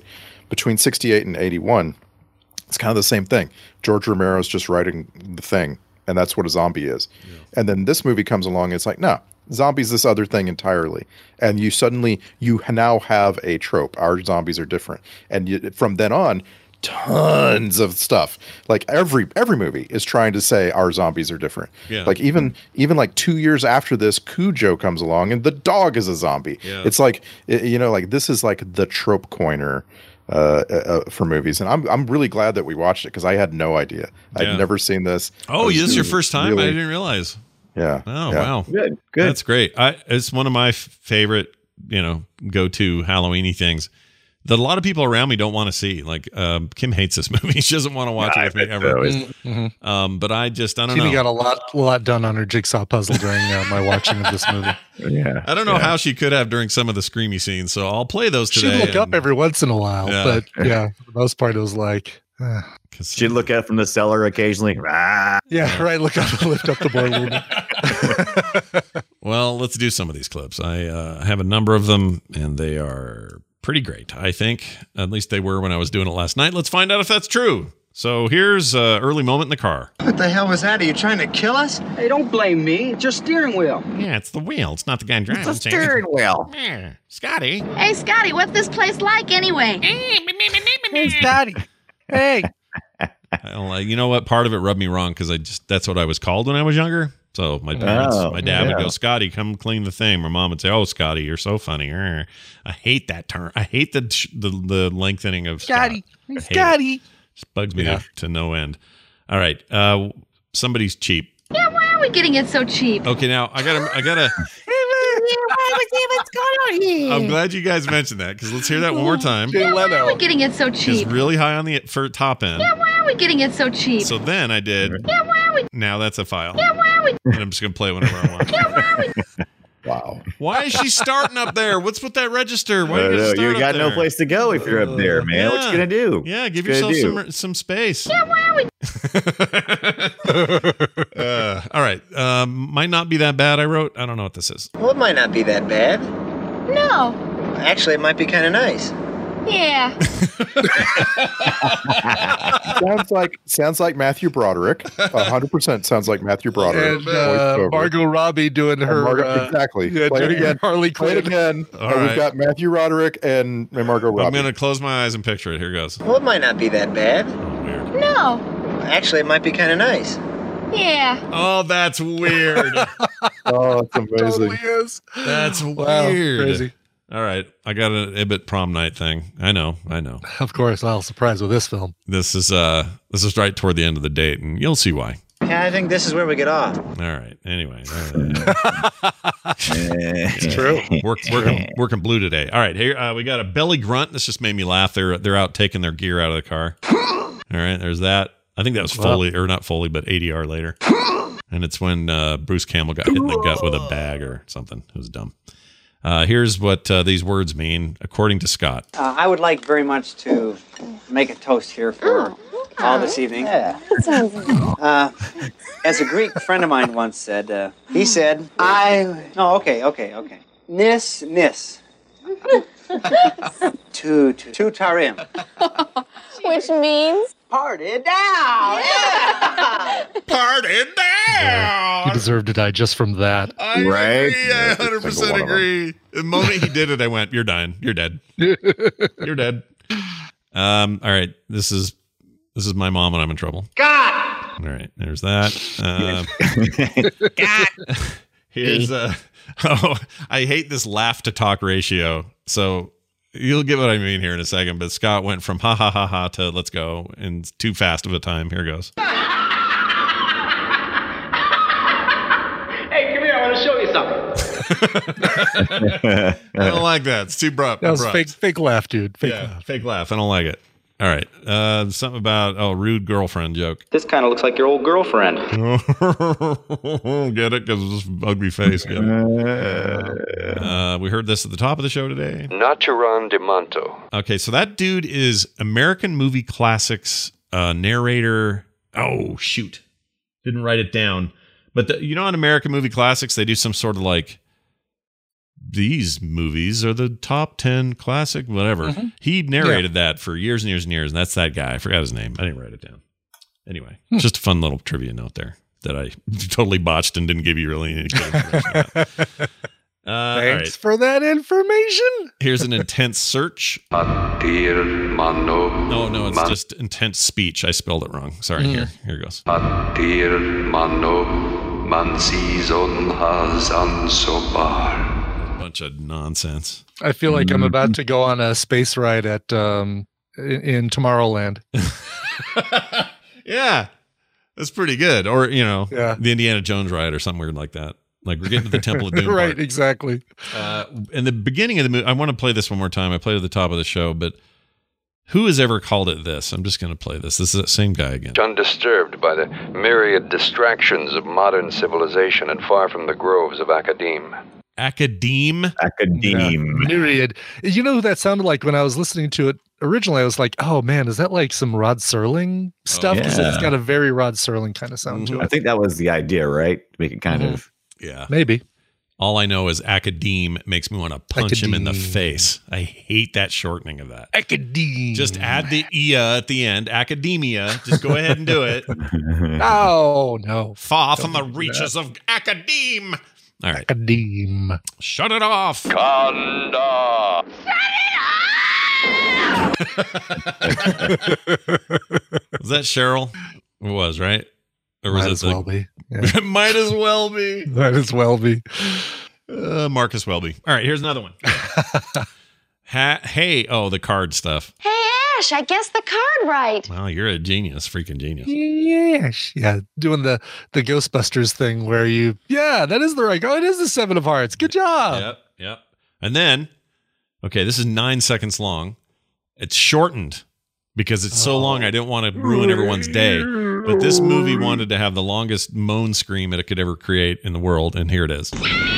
between 68 and 81, it's kind of the same thing. George Romero's just writing The Thing, and that's what a zombie is. Yeah. And then this movie comes along, and it's like, no, zombies this other thing entirely. And you now have a trope. Our zombies are different. And from then on, tons of stuff. Like every movie is trying to say our zombies are different. Yeah. Like even like 2 years after this, Cujo comes along and the dog is a zombie. Yeah. It's like, like this is like the trope coiner for movies, and I'm really glad that we watched it because I had no idea. I'd never seen this. Oh, this is your first time? I didn't realize. Yeah. Oh, yeah. Wow. Good. That's great. It's one of my favorite, go-to Halloween-y things that a lot of people around me don't want to see. Like Kim hates this movie. She doesn't want to watch it with me ever. Mm-hmm. But I don't know. She got a lot done on her jigsaw puzzle during my watching of this movie. Yeah. I don't know how she could have during some of the screamy scenes, so I'll play those today. She'd look up every once in a while, but for the most part, it was like... She'd look out from the cellar occasionally. Yeah, right. Look up and lift up the board a little bit. Well, let's do some of these clips. I have a number of them, and they are pretty great, I think. At least they were when I was doing it last night. Let's find out if that's true. So here's an early moment in the car. What the hell was that? Are you trying to kill us? Hey, don't blame me. It's your steering wheel. Yeah, it's the wheel. It's not the guy driving. It's the steering wheel. Yeah. Scotty. Hey, Scotty, what's this place like anyway? Hey, Scotty. Hey. You know what? Part of it rubbed me wrong because that's what I was called when I was younger. So my dad would go, Scotty, come clean the thing. My mom would say, oh, Scotty, you're so funny. I hate that term. I hate the lengthening of Scotty. Scotty. It just bugs me to no end. All right. Somebody's cheap. Yeah, why are we getting it so cheap? Okay, now I gotta. What's going on here? I'm glad you guys mentioned that because let's hear that one more time. Yeah, why are we getting it so cheap? It's really high on the top end. Yeah, why are we getting it so cheap? So then I did. Yeah, why are we? Now that's a file. Yeah, why are we? And I'm just gonna play whenever I want. Yeah, why are we? Wow. Why is she starting up there? What's with that register? Why you got no place to go if you're up there, man. Yeah. What you gonna do? Yeah, give yourself some space. Yeah, why are we? All right. Might not be that bad, I wrote. I don't know what this is. Well, it might not be that bad. No. Actually, it might be kind of nice. Yeah. sounds like Matthew Broderick. 100% sounds like Matthew Broderick. And Margot Robbie doing her exactly. Yeah, play it again. Harley Play it again. All right. We've got Matthew Broderick and Margot Robbie. I'm gonna close my eyes and picture it. Here goes. Well, it might not be that bad. Oh, weird. No. Actually, it might be kind of nice. Yeah. Oh, that's weird. Oh, it's amazing. Totally is. That's Wow, weird. crazy. All right, I got an Ibit prom night thing. I know. Of course, I'll surprise with this film. This is right toward the end of the date, and you'll see why. Yeah, I think this is where we get off. All right. Anyway, It's true. Working blue today. All right, here we got a belly grunt. This just made me laugh. They're out taking their gear out of the car. All right, there's that. I think that was Foley, or not Foley, but ADR later. And it's when Bruce Campbell got hit in the gut with a bag or something. It was dumb. Here's what these words mean, according to Scott. I would like very much to make a toast here for all this evening. Yeah. That sounds nice. As a Greek friend of mine once said, he said, okay. Nis. To tarim. Which means? Party down! Yeah! Party down! You deserve to die just from that. I agree. I 100% agree. The moment he did it, I went, "You're dying. You're dead. You're dead." All right. This is my mom when I'm in trouble. God! All right. There's that. God! Here's I hate this laugh to talk ratio. So you'll get what I mean here in a second, but Scott went from ha ha ha ha to let's go in too fast of a time. Here goes. Hey, come here, I want to show you something. I don't like that. It's too abrupt. That was fake laugh, dude. Fake laugh. I don't like it. All right. Something about rude girlfriend joke. This kind of looks like your old girlfriend. Get it? Because of this ugly face. Get it? We heard this at the top of the show today. Naturan de Manto. Okay, so that dude is American Movie Classics narrator. Oh, shoot. Didn't write it down. But on American Movie Classics, they do some sort of like these movies are the top 10 classic, whatever. Mm-hmm. He narrated that for years and years and years, and that's that guy. I forgot his name. I didn't write it down. Anyway, just a fun little trivia note there that I totally botched and didn't give you really any good information about. Thanks for that information. Here's an intense search. No, it's just intense speech. I spelled it wrong. Sorry. Here goes. Bunch of nonsense. I feel like I'm about to go on a space ride at in Tomorrowland. Yeah, that's pretty good. Or Yeah. the Indiana Jones ride or something weird like that. Like we're getting to the Temple of Doom. Right, part. exactly. In the beginning of the movie, I want to play this one more time. I played it at the top of the show, but who has ever called it this? I'm just going to play this. This is that same guy again. Undisturbed by the myriad distractions of modern civilization and far from the groves of academe. Academe? Academe. Yeah, myriad. You know who that sounded like when I was listening to it originally? I was like, oh man, is that like some Rod Serling stuff? Because it's got a very Rod Serling kind of sound to it. I think that was the idea, right? To make it kind of. Yeah. Maybe. All I know is academe makes me want to punch him in the face. I hate that shortening of that. Academe. Just add the "ia" at the end. Academia. Just go ahead and do it. Oh, no. Far from the reaches of academe. All right. Academe. Shut it off. Kanda! Was that Cheryl? It was, right? Or was Might it as well be. Yeah. It might as well be. Might as well be. Marcus Welby. All right, here's another one. Hey, the card stuff. Hey, Ash, I guessed the card right. Well, you're a genius, freaking genius. Yes. Yeah, doing the Ghostbusters thing where that is the right. Oh, it is the 7 of Hearts. Good job. Yep. And then, okay, this is 9 seconds long. It's shortened because it's so long I didn't want to ruin everyone's day. But this movie wanted to have the longest moan scream that it could ever create in the world, and here it is.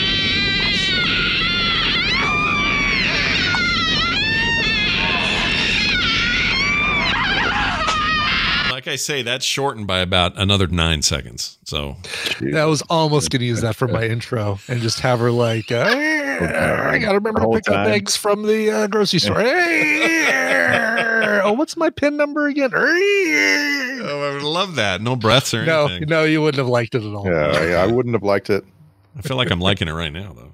Like I say, that's shortened by about another 9 seconds. So I was almost going to use that for my intro and just have her like, I got to remember to pick up eggs from the grocery store. What's my PIN number again? I would love that. No breaths or anything. No, you wouldn't have liked it at all. Yeah, I wouldn't have liked it. I feel like I'm liking it right now, though.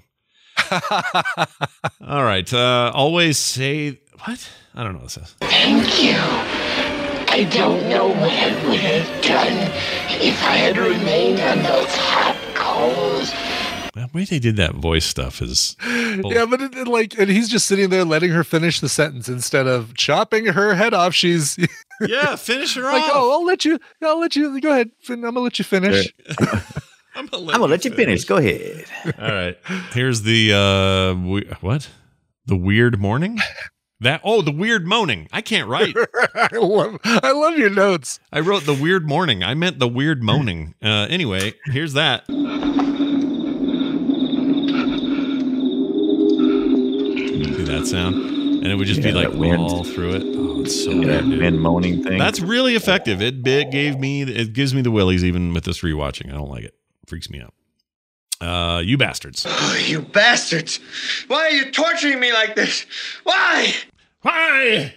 All right. Always say what? I don't know what this is. Thank you. I don't know what I would have done if I had remained on those hot coals. The way they did that voice stuff is yeah, but and he's just sitting there letting her finish the sentence instead of chopping her head off. She's finish her like, off. I'll let you go ahead. I'm gonna let you finish. I'm gonna let you finish. Go ahead. All right. Here's the what? The weird morning? The weird moaning. I can't write. I love your notes. I wrote the weird morning. I meant the weird moaning. Anyway, here's that. See that sound? And it would just be like all through it. Oh, it's so weird, dude. Wind moaning thing. That's really effective. It gives me the willies even with this rewatching. I don't like it. Freaks me out. You bastards. Oh, you bastards. Why are you torturing me like this? Why? Why?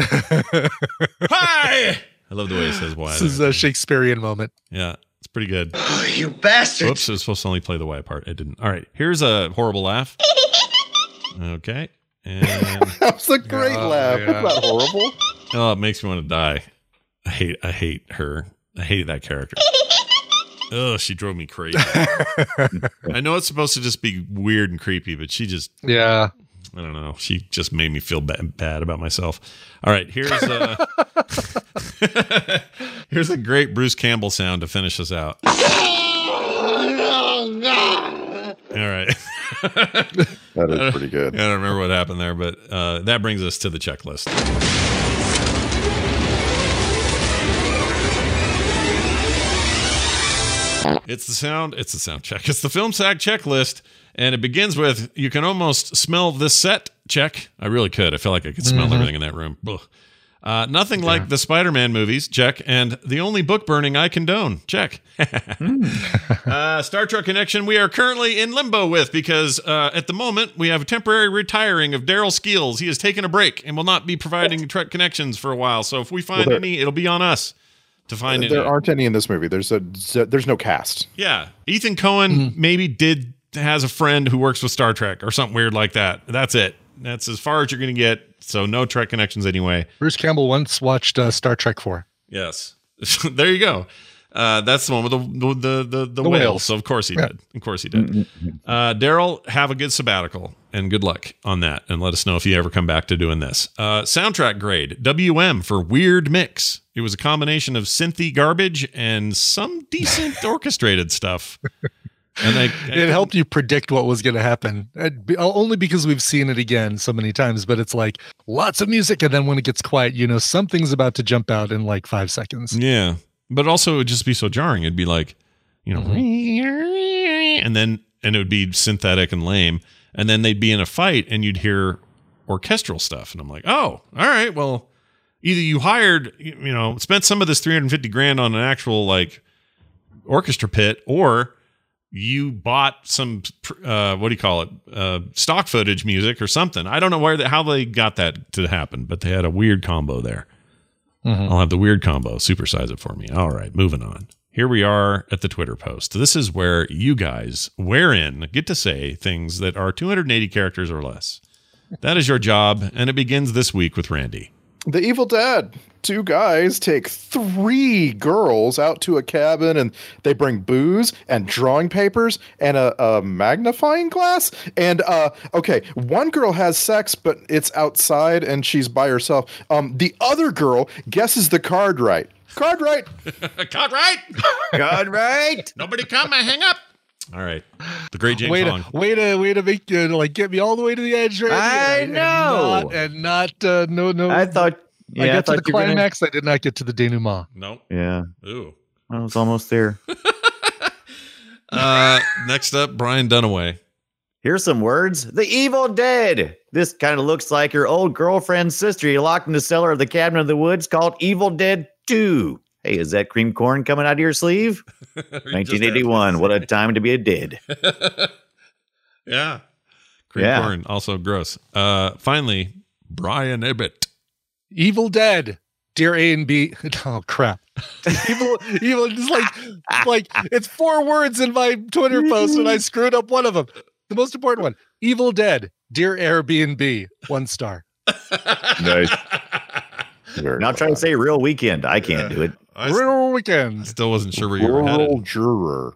Why? I love the way he says why. This is a Shakespearean moment. Yeah, it's pretty good. Oh, you bastards. Whoops, it was supposed to only play the why part. It didn't. All right, here's a horrible laugh. Okay. And that was a great laugh. Yeah. It's not horrible. Oh, it makes me want to die. I hate her. I hated that character. Oh, she drove me crazy. I know it's supposed to just be weird and creepy, but she just I don't know. She just made me feel bad about myself. All right, here's here's a great Bruce Campbell sound to finish us out. All right. That is pretty good. I don't remember what happened there, but that brings us to the checklist. It's the sound check. It's the Film Sack checklist, and it begins with, you can almost smell this set check. I really could. I feel like I could smell everything in that room. Ugh. Nothing like the Spider-Man movies, check, and the only book burning I condone, check. Star Trek Connection we are currently in limbo with because at the moment we have a temporary retiring of Daryl Skeels. He has taken a break and will not be providing Trek Connections for a while. So if we find any, it'll be on us to find any. There aren't any in this movie. There's no cast. Yeah. Ethan Cohen maybe has a friend who works with Star Trek or something weird like that. That's it. That's as far as you're going to get. So no Trek Connections anyway. Bruce Campbell once watched Star Trek 4. Yes. There you go. That's the one with the whales. So of course he did. Of course he did. Daryl, have a good sabbatical and good luck on that. And let us know if you ever come back to doing this. Soundtrack grade, WM for Weird Mix. It was a combination of synthy garbage and some decent orchestrated stuff. And it helped you predict what was going to happen, only because we've seen it again so many times. But it's like lots of music, and then when it gets quiet, something's about to jump out in like 5 seconds. Yeah, but also it would just be so jarring. It'd be like, and it would be synthetic and lame, and then they'd be in a fight, and you'd hear orchestral stuff, and I'm like, oh, all right, well, either you hired, spent some of this $350,000 on an actual like orchestra pit, or you bought some, stock footage music or something. I don't know how they got that to happen, but they had a weird combo there. I'll have the weird combo. Supersize it for me. All right, moving on. Here we are at the Twitter post. This is where you guys, get to say things that are 280 characters or less. That is your job, and it begins this week with Randy. The Evil Dead. 2 guys take 3 girls out to a cabin, and they bring booze and drawing papers and a magnifying glass. And one girl has sex, but it's outside and she's by herself. The other girl guesses the card right. Card right. Card right. Card right. Nobody come. I hang up. All right. The great James Bond. Way to make get me all the way to the edge. I know. No. I thought. I got to the climax. I did not get to the denouement. Nope. Yeah. Ooh. I was almost there. Next up, Brian Dunaway. Here's some words. The Evil Dead. This kind of looks like your old girlfriend's sister you locked in the cellar of the Cabin of the Woods called Evil Dead 2. Hey, is that cream corn coming out of your sleeve? 1981. What a time to be a dead. Yeah. Cream corn. Also gross. Finally, Brian Ibbett. Evil Dead, Dear A and B. Oh crap! Evil. Just like it's 4 words in my Twitter post, and I screwed up one of them. The most important one: Evil Dead, Dear Airbnb, 1 star. Nice. Now try to say Real Weekend. I can't do it. Real Weekend. Still wasn't sure where you were headed. Juror.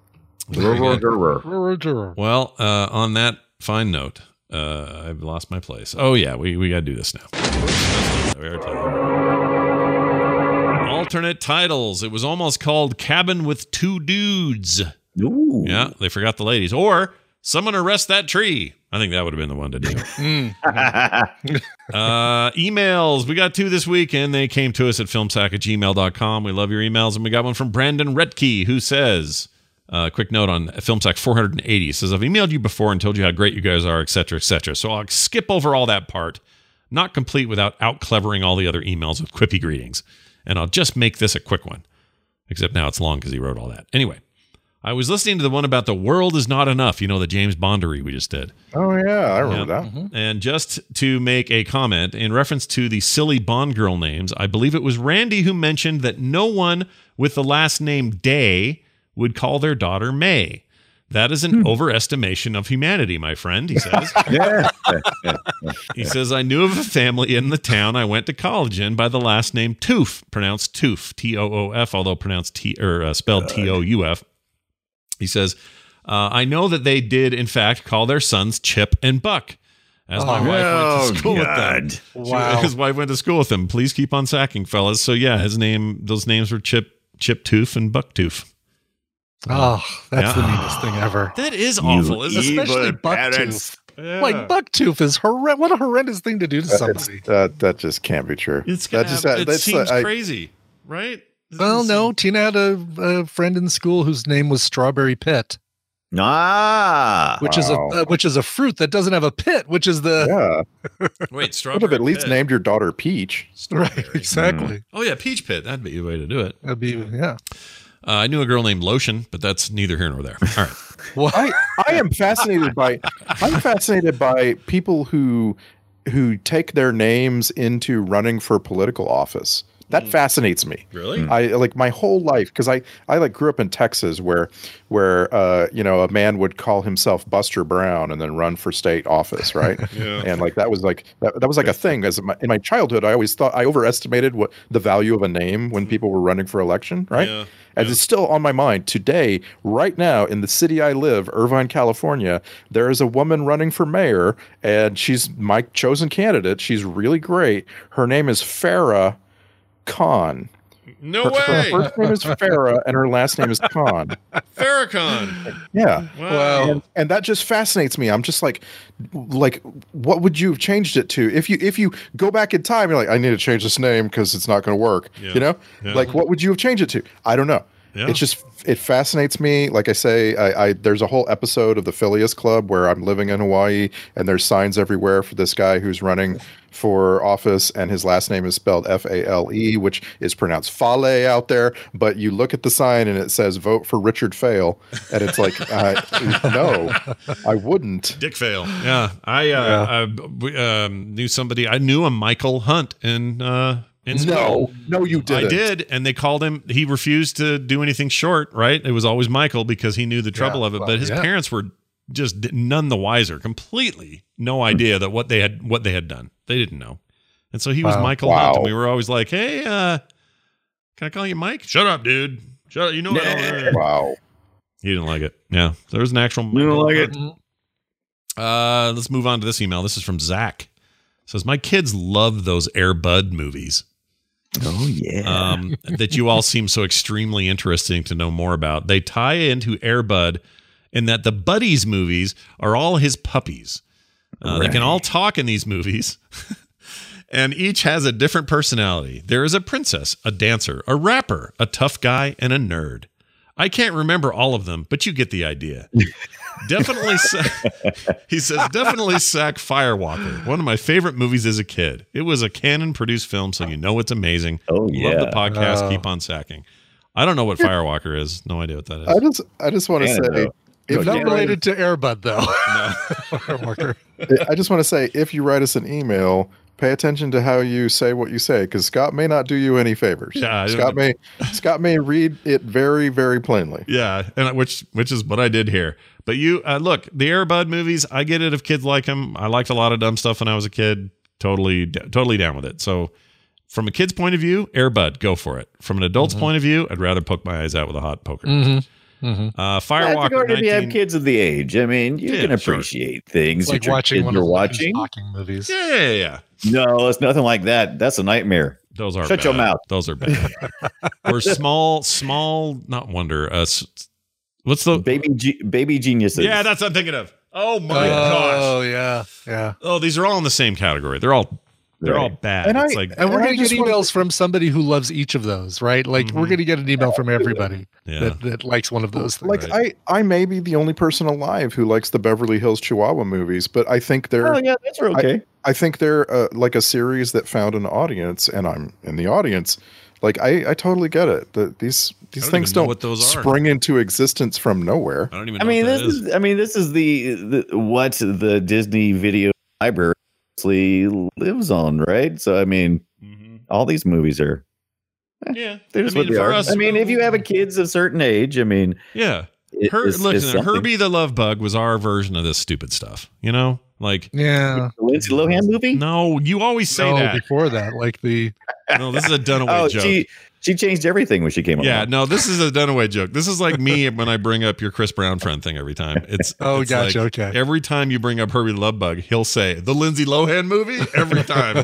Well, on that fine note, I've lost my place. Oh yeah, we got to do this now. Alternate titles. It was almost called Cabin with 2 Dudes. Ooh. Yeah, they forgot the ladies. Or Someone Arrest That Tree. I think that would have been the one to do. Emails. We got 2 this week, and they came to us at filmsack@gmail.com. We love your emails, and we got one from Brandon Redkey, who says, quick note on Filmsack 480, says, I've emailed you before and told you how great you guys are, etc., etc. So I'll skip over all that part. Not complete without out-clevering all the other emails with quippy greetings. And I'll just make this a quick one. Except now it's long because he wrote all that. Anyway, I was listening to the one about The World Is Not Enough, the James Bondery we just did. Oh, yeah, I remember that. Mm-hmm. And just to make a comment, in reference to the silly Bond girl names, I believe it was Randy who mentioned that no one with the last name Day would call their daughter May. That is an overestimation of humanity, my friend, he says. He says, I knew of a family in the town I went to college in by the last name Toof, pronounced Toof, T-O-O-F, although pronounced spelled T-O-U-F. He says, I know that they did, in fact, call their sons Chip and Buck. As my wife went to school with them. Wow. His wife went to school with him. Please keep on sacking, fellas. So yeah, those names were Chip Toof and Buck Toof. Oh, that's the meanest thing ever. That is awful, isn't it? Especially Bucktooth. Yeah. Like Bucktooth is what a horrendous thing to do to somebody. That just can't be true. It seems crazy, right? Well, no. Tina had a friend in school whose name was Strawberry Pit. which is a fruit that doesn't have a pit, which is the Wait, Would strawberry. have at least pit. named your daughter Peach. right, exactly. Oh yeah, peach pit. That'd be the way to do it. That'd be I knew a girl named Lotion, but that's neither here nor there. All right. Well, I am fascinated by people who take their names into running for political office. That fascinates me. Really? I like my whole life because I like grew up in Texas where a man would call himself Buster Brown and then run for state office, right? Yeah. And like that was like a thing. As in my childhood, I always thought I overestimated what the value of a name when people were running for election, right? Yeah. And it's still on my mind today, right now in the city I live, Irvine, California. There is a woman running for mayor, and she's my chosen candidate. She's really great. Her name is Farrah Khan. No Her way. first name is Farrah, and her last name is Khan. Farrakhan. Yeah. Wow. And that just fascinates me. I'm just like, what would you have changed it to? If you go back in time, you're like, I need to change this name because it's not going to work. Yeah. You know, Yeah. like what would you have changed it to? I don't know. Yeah. It's just it fascinates me. Like I say, I there's a whole episode of the Phileas Club where I'm living in Hawaii, and there's signs everywhere for this guy who's running for office, and his last name is spelled F-A-L-E, which is pronounced Fale out there. But you look at the sign and it says "Vote for Richard Fale," and it's like, no, I wouldn't. Dick Fail. Yeah. I knew somebody. I knew a Michael Hunt in school. No, you didn't. I did, and they called him. He refused to do anything short. Right? It was always Michael because he knew the trouble of it. But his parents were just none the wiser. Completely no idea that what they had done. They didn't know, and so he was Michael Hunt, and we were always like, "Hey, can I call you Mike? Shut up, dude. Shut up. You know what? Wow." He didn't like it. Yeah, there was an actual. You don't like it. Let's move on to this email. This is from Zach. It says, my kids love those Air Bud movies. Oh, yeah. That you all seem so extremely interesting to know more about. They tie into Air Bud in that the Buddies movies are all his puppies. They can all talk in these movies. And each has a different personality. There is a princess, a dancer, a rapper, a tough guy, and a nerd. I can't remember all of them, but you get the idea. Definitely, he says, definitely Sack Firewalker. One of my favorite movies as a kid. It was a Canon-produced film, so you know it's amazing. Oh, yeah. Love the podcast. Keep on sacking. I don't know what Firewalker is. No idea what that is. I just want to say, if not related to Air Bud, though. No. I just want to say, if you write us an email, pay attention to how you say what you say, because Scott may not do you any favors. Yeah, Scott may read it very, very plainly. Yeah, and which is what I did here. But you look, the Air Bud movies, I get it if kids like them. I liked a lot of dumb stuff when I was a kid. Totally down with it. So from a kid's point of view, Air Bud, go for it. From an adult's point of view, I'd rather poke my eyes out with a hot poker. Firewalker. If you have kids of the age, I mean, you can appreciate things like that your watching kids one are of the watching. talking movies. Yeah. No, it's nothing like that. That's a nightmare. Those are Shut your bad. mouth. Those are bad. Or small, not Wonder. What's the baby geniuses? Yeah, that's what I'm thinking of. Oh my gosh. Oh yeah. Oh, these are all in the same category. They're all bad. And It's we're going to get emails from somebody who loves each of those, right? Like we're going to get an email from everybody that likes one of those things. Like I may be the only person alive who likes the Beverly Hills Chihuahua movies, but I think they're that's okay. I think they're like a series that found an audience, and I'm in the audience. Like I totally get it. These things don't spring into existence from nowhere. I don't even know this is the what the Disney video library lives on, right? So I mean, all these movies are they're just what they are. I mean, if you have a kids of a certain age, I mean, Herbie the Love Bug was our version of this stupid stuff. You know, like the Lindsay Lohan movie. No, you always say that before that, like the. No, this is a Dunaway joke. She changed everything when she came on. Yeah, no, this is a Dunaway joke. This is like me when I bring up your Chris Brown friend thing every time. It's gotcha. Like, okay. Every time you bring up Herbie the Love Bug, he'll say the Lindsay Lohan movie every time.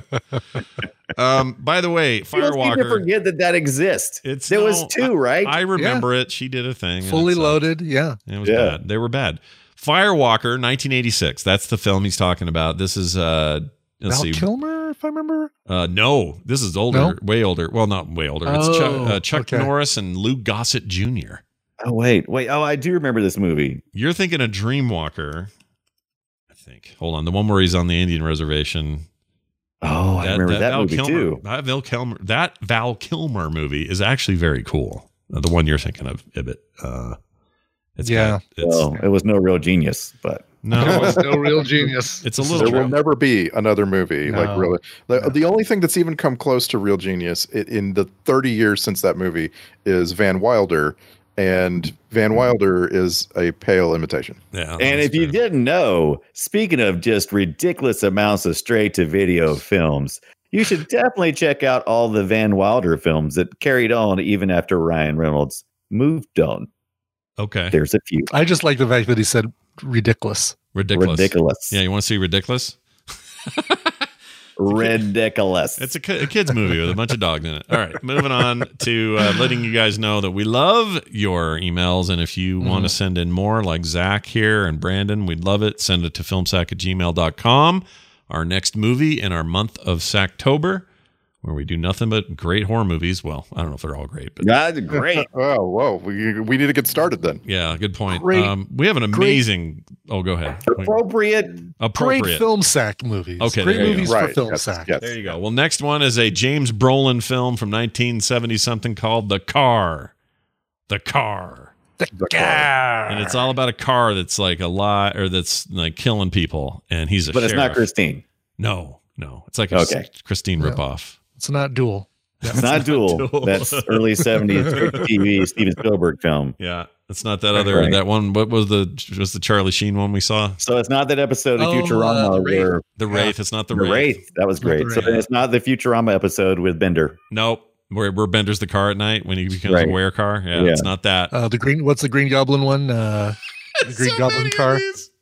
By the way, Firewalker. People forget that exists. There was two, right? I remember it. She did a thing. Fully loaded. Yeah. It was bad. They were bad. Firewalker, 1986. That's the film he's talking about. This is Val Kilmer, if I remember. No, this is older, way older. Well, not way older. It's Chuck okay. Norris and Lou Gossett Jr. Oh, wait. Oh, I do remember this movie. You're thinking of Dreamwalker, I think. Hold on. The one where he's on the Indian reservation. Oh, I remember that movie too. That Val Kilmer movie is actually very cool. The one you're thinking of, Ibbot. It was no real genius, but no, it was no real genius. It's a little. There will never be another movie like really. The only thing that's even come close to real genius in the 30 years since that movie is Van Wilder, and Van Wilder is a pale imitation. Yeah, and if you didn't know, speaking of just ridiculous amounts of straight-to-video films, you should definitely check out all the Van Wilder films that carried on even after Ryan Reynolds moved on. Okay. There's a few. I just like the fact that he said ridiculous. Ridiculous. Yeah, you want to see Ridiculous? Ridiculous. It's a kid's movie with a bunch of dogs in it. All right, moving on to letting you guys know that we love your emails. And if you want to send in more, like Zach here and Brandon, we'd love it. Send it to filmsack@gmail.com. Our next movie in our month of Sacktober, where we do nothing but great horror movies. Well, I don't know if they're all great, but that's great. Oh, whoa. We need to get started then. Yeah, good point. Great, we have an amazing. Oh, go ahead. Appropriate. Great film sack movies. Okay, great movies for right. film sack. Yes. There you go. Well, next one is a James Brolin film from 1970 something called The Car. The Car. And it's all about a car that's like a lie or that's like killing people, and he's a But sheriff. it's not Christine. No, it's like a Christine ripoff. It's not Duel. It's not Duel. That's early 70s TV Steven Spielberg film. Yeah, it's not that other that one. What was the Charlie Sheen one we saw? So it's not that episode of Futurama where the Wraith. It's not the Wraith. That was great. So then it's not the Futurama episode with Bender. Nope. Where Bender's the car at night when he becomes a were car. Yeah, it's not that. What's the Green Goblin one? The Green Goblin car.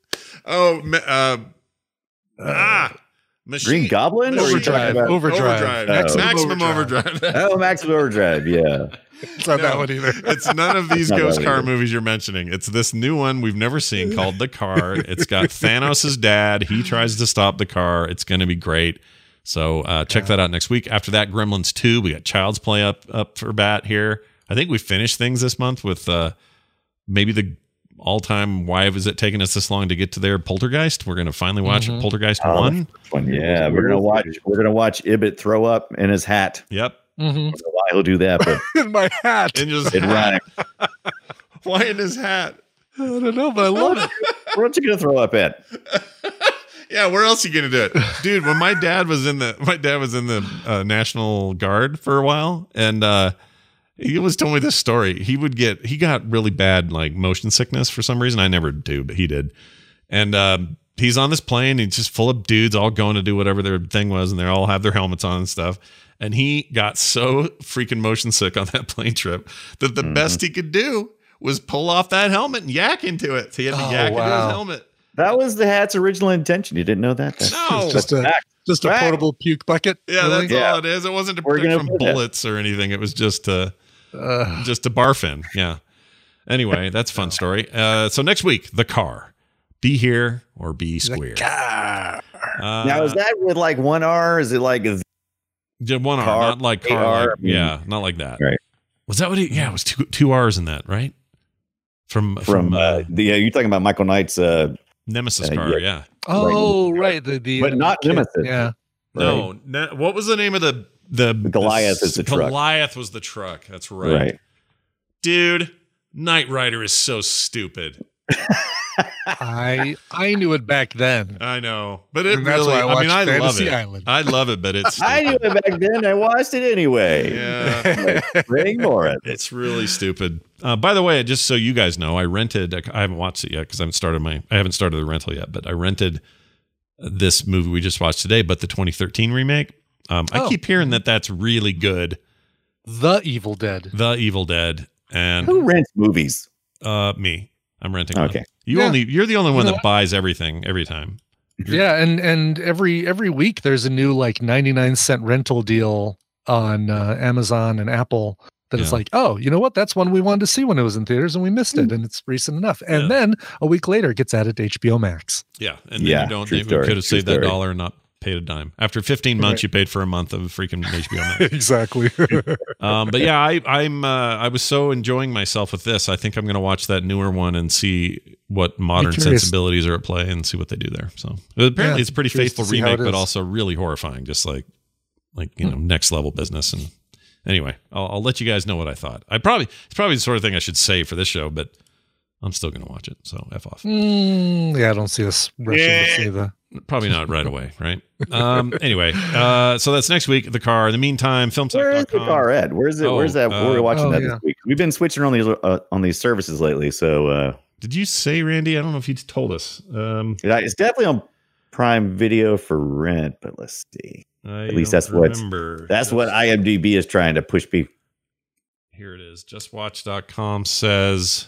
Machine. Green Goblin? Overdrive. Maximum Overdrive. Maximum Overdrive. Yeah. It's not that one either. It's none of these ghost car movies you're mentioning. It's this new one we've never seen called The Car. It's got Thanos' dad. He tries to stop the car. It's going to be great. So check that out next week. After that, Gremlins 2. We got Child's Play up for bat here. I think we finished things this month with maybe the all-time why is it taking us this long to get to their Poltergeist. We're going to finally watch Poltergeist 1. Yeah, we're going to watch Ibbot throw up in his hat. Yep. I don't know why he'll do that, but in my hat. In his hat. Why in his hat? I don't know, but I love it. Where aren't you going to throw up at? Yeah, where else are you gonna do it, dude? When my dad was in the National Guard for a while, and he always told me this story. He got really bad like motion sickness for some reason. I never do, but he did. And he's on this plane. He's just full of dudes all going to do whatever their thing was, and they all have their helmets on and stuff. And he got so freaking motion sick on that plane trip that the best he could do was pull off that helmet and yak into it. So he had to yak into his helmet. That was the hat's original intention. You didn't know that? No. Just a portable puke bucket. Yeah, really? That's all it is. It wasn't to protect from bullets or anything. It was just to barf in. Yeah. Anyway, that's a fun story. So next week, The Car. Be here or be square. Now, is that with like one R? Is it like one R, not like car? Like, yeah, not like that. Right. Was that what it was two R's in that, right? From you're talking about Michael Knight's Nemesis car, yeah. Oh, right. The but not Nemesis. Yeah. No. What was the name of the Goliath is the truck. Goliath was the truck. That's right. Dude, Knight Rider is so stupid. I knew it back then. I know, but it really. I mean, I love it. Island. I love it, but it's. I knew it back then. I watched it anyway. Yeah, ignore it. It's really stupid. By the way, just so you guys know, I rented. I haven't watched it yet because I haven't started the rental yet. But I rented this movie we just watched today, but the 2013 remake. I keep hearing that's really good. The Evil Dead. And who rents movies? Me. I'm renting. Okay. You're the only one that buys everything every time. Yeah, and every week there's a new like 99-cent rental deal on Amazon and Apple that is like, oh, you know what? That's one we wanted to see when it was in theaters and we missed it, and it's recent enough. And then a week later it gets added to HBO Max. Yeah, and then you could have saved that $1 and not paid a dime. After 15 months, you paid for a month of freaking HBO Max. Exactly. But yeah, I was so enjoying myself with this. I think I'm going to watch that newer one and see what modern sensibilities are at play and see what they do there. So apparently, it's a pretty faithful remake, but also really horrifying, just like next level business. And anyway, I'll let you guys know what I thought. It's probably the sort of thing I should say for this show, but I'm still going to watch it. So F off. Yeah, I don't see us rushing to see the. Probably not right away, right? Anyway, so that's next week. The car. In the meantime, filmsack.com. Where's the car at? Where's it? Where's that? Where are we watching that this week? We've been switching on these services lately. So did you say, Randy? I don't know if you told us. It's definitely on Prime Video for rent, but let's see. At least that's what IMDb is trying to push me. Here it is. JustWatch.com says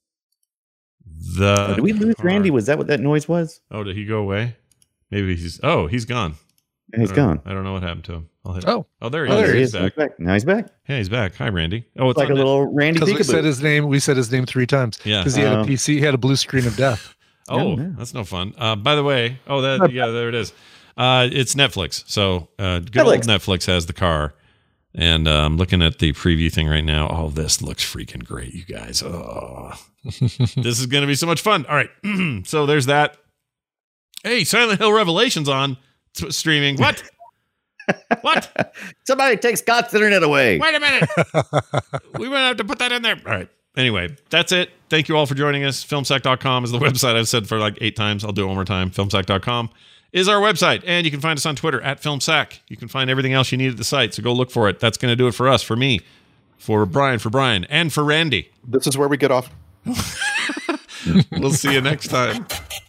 did we lose Randy? Was that what that noise was? Oh, did he go away? Maybe he's gone. He's gone. I don't know what happened to him. I'll hit Oh, there he is. There he He's is. back. Now he's back. Yeah, he's back. Hi, Randy. Oh, it's like a little Randy. Because we said his name. We said his name 3 times. Yeah, because he had a PC. He had a blue screen of death. That's no fun. By the way, there it is. It's Netflix. So good old Netflix has the car. And I'm looking at the preview thing right now. Oh, this looks freaking great, you guys. Oh, this is going to be so much fun. All right. So there's that. Hey, Silent Hill Revelations on streaming. What? What? Somebody take Scott's internet away. Wait a minute. We might have to put that in there. All right. Anyway, that's it. Thank you all for joining us. Filmsack.com is the website. I've said for like 8 times. I'll do it one more time. Filmsack.com is our website. And you can find us on Twitter at Filmsack. You can find everything else you need at the site. So go look for it. That's going to do it for us, for me, for Brian, and for Randy. This is where we get off. We'll see you next time.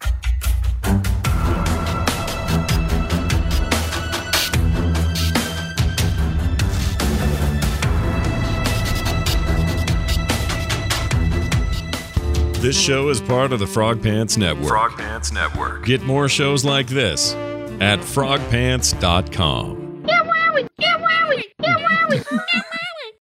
This show is part of the Frog Pants Network. Frog Pants Network. Get more shows like this at frogpants.com.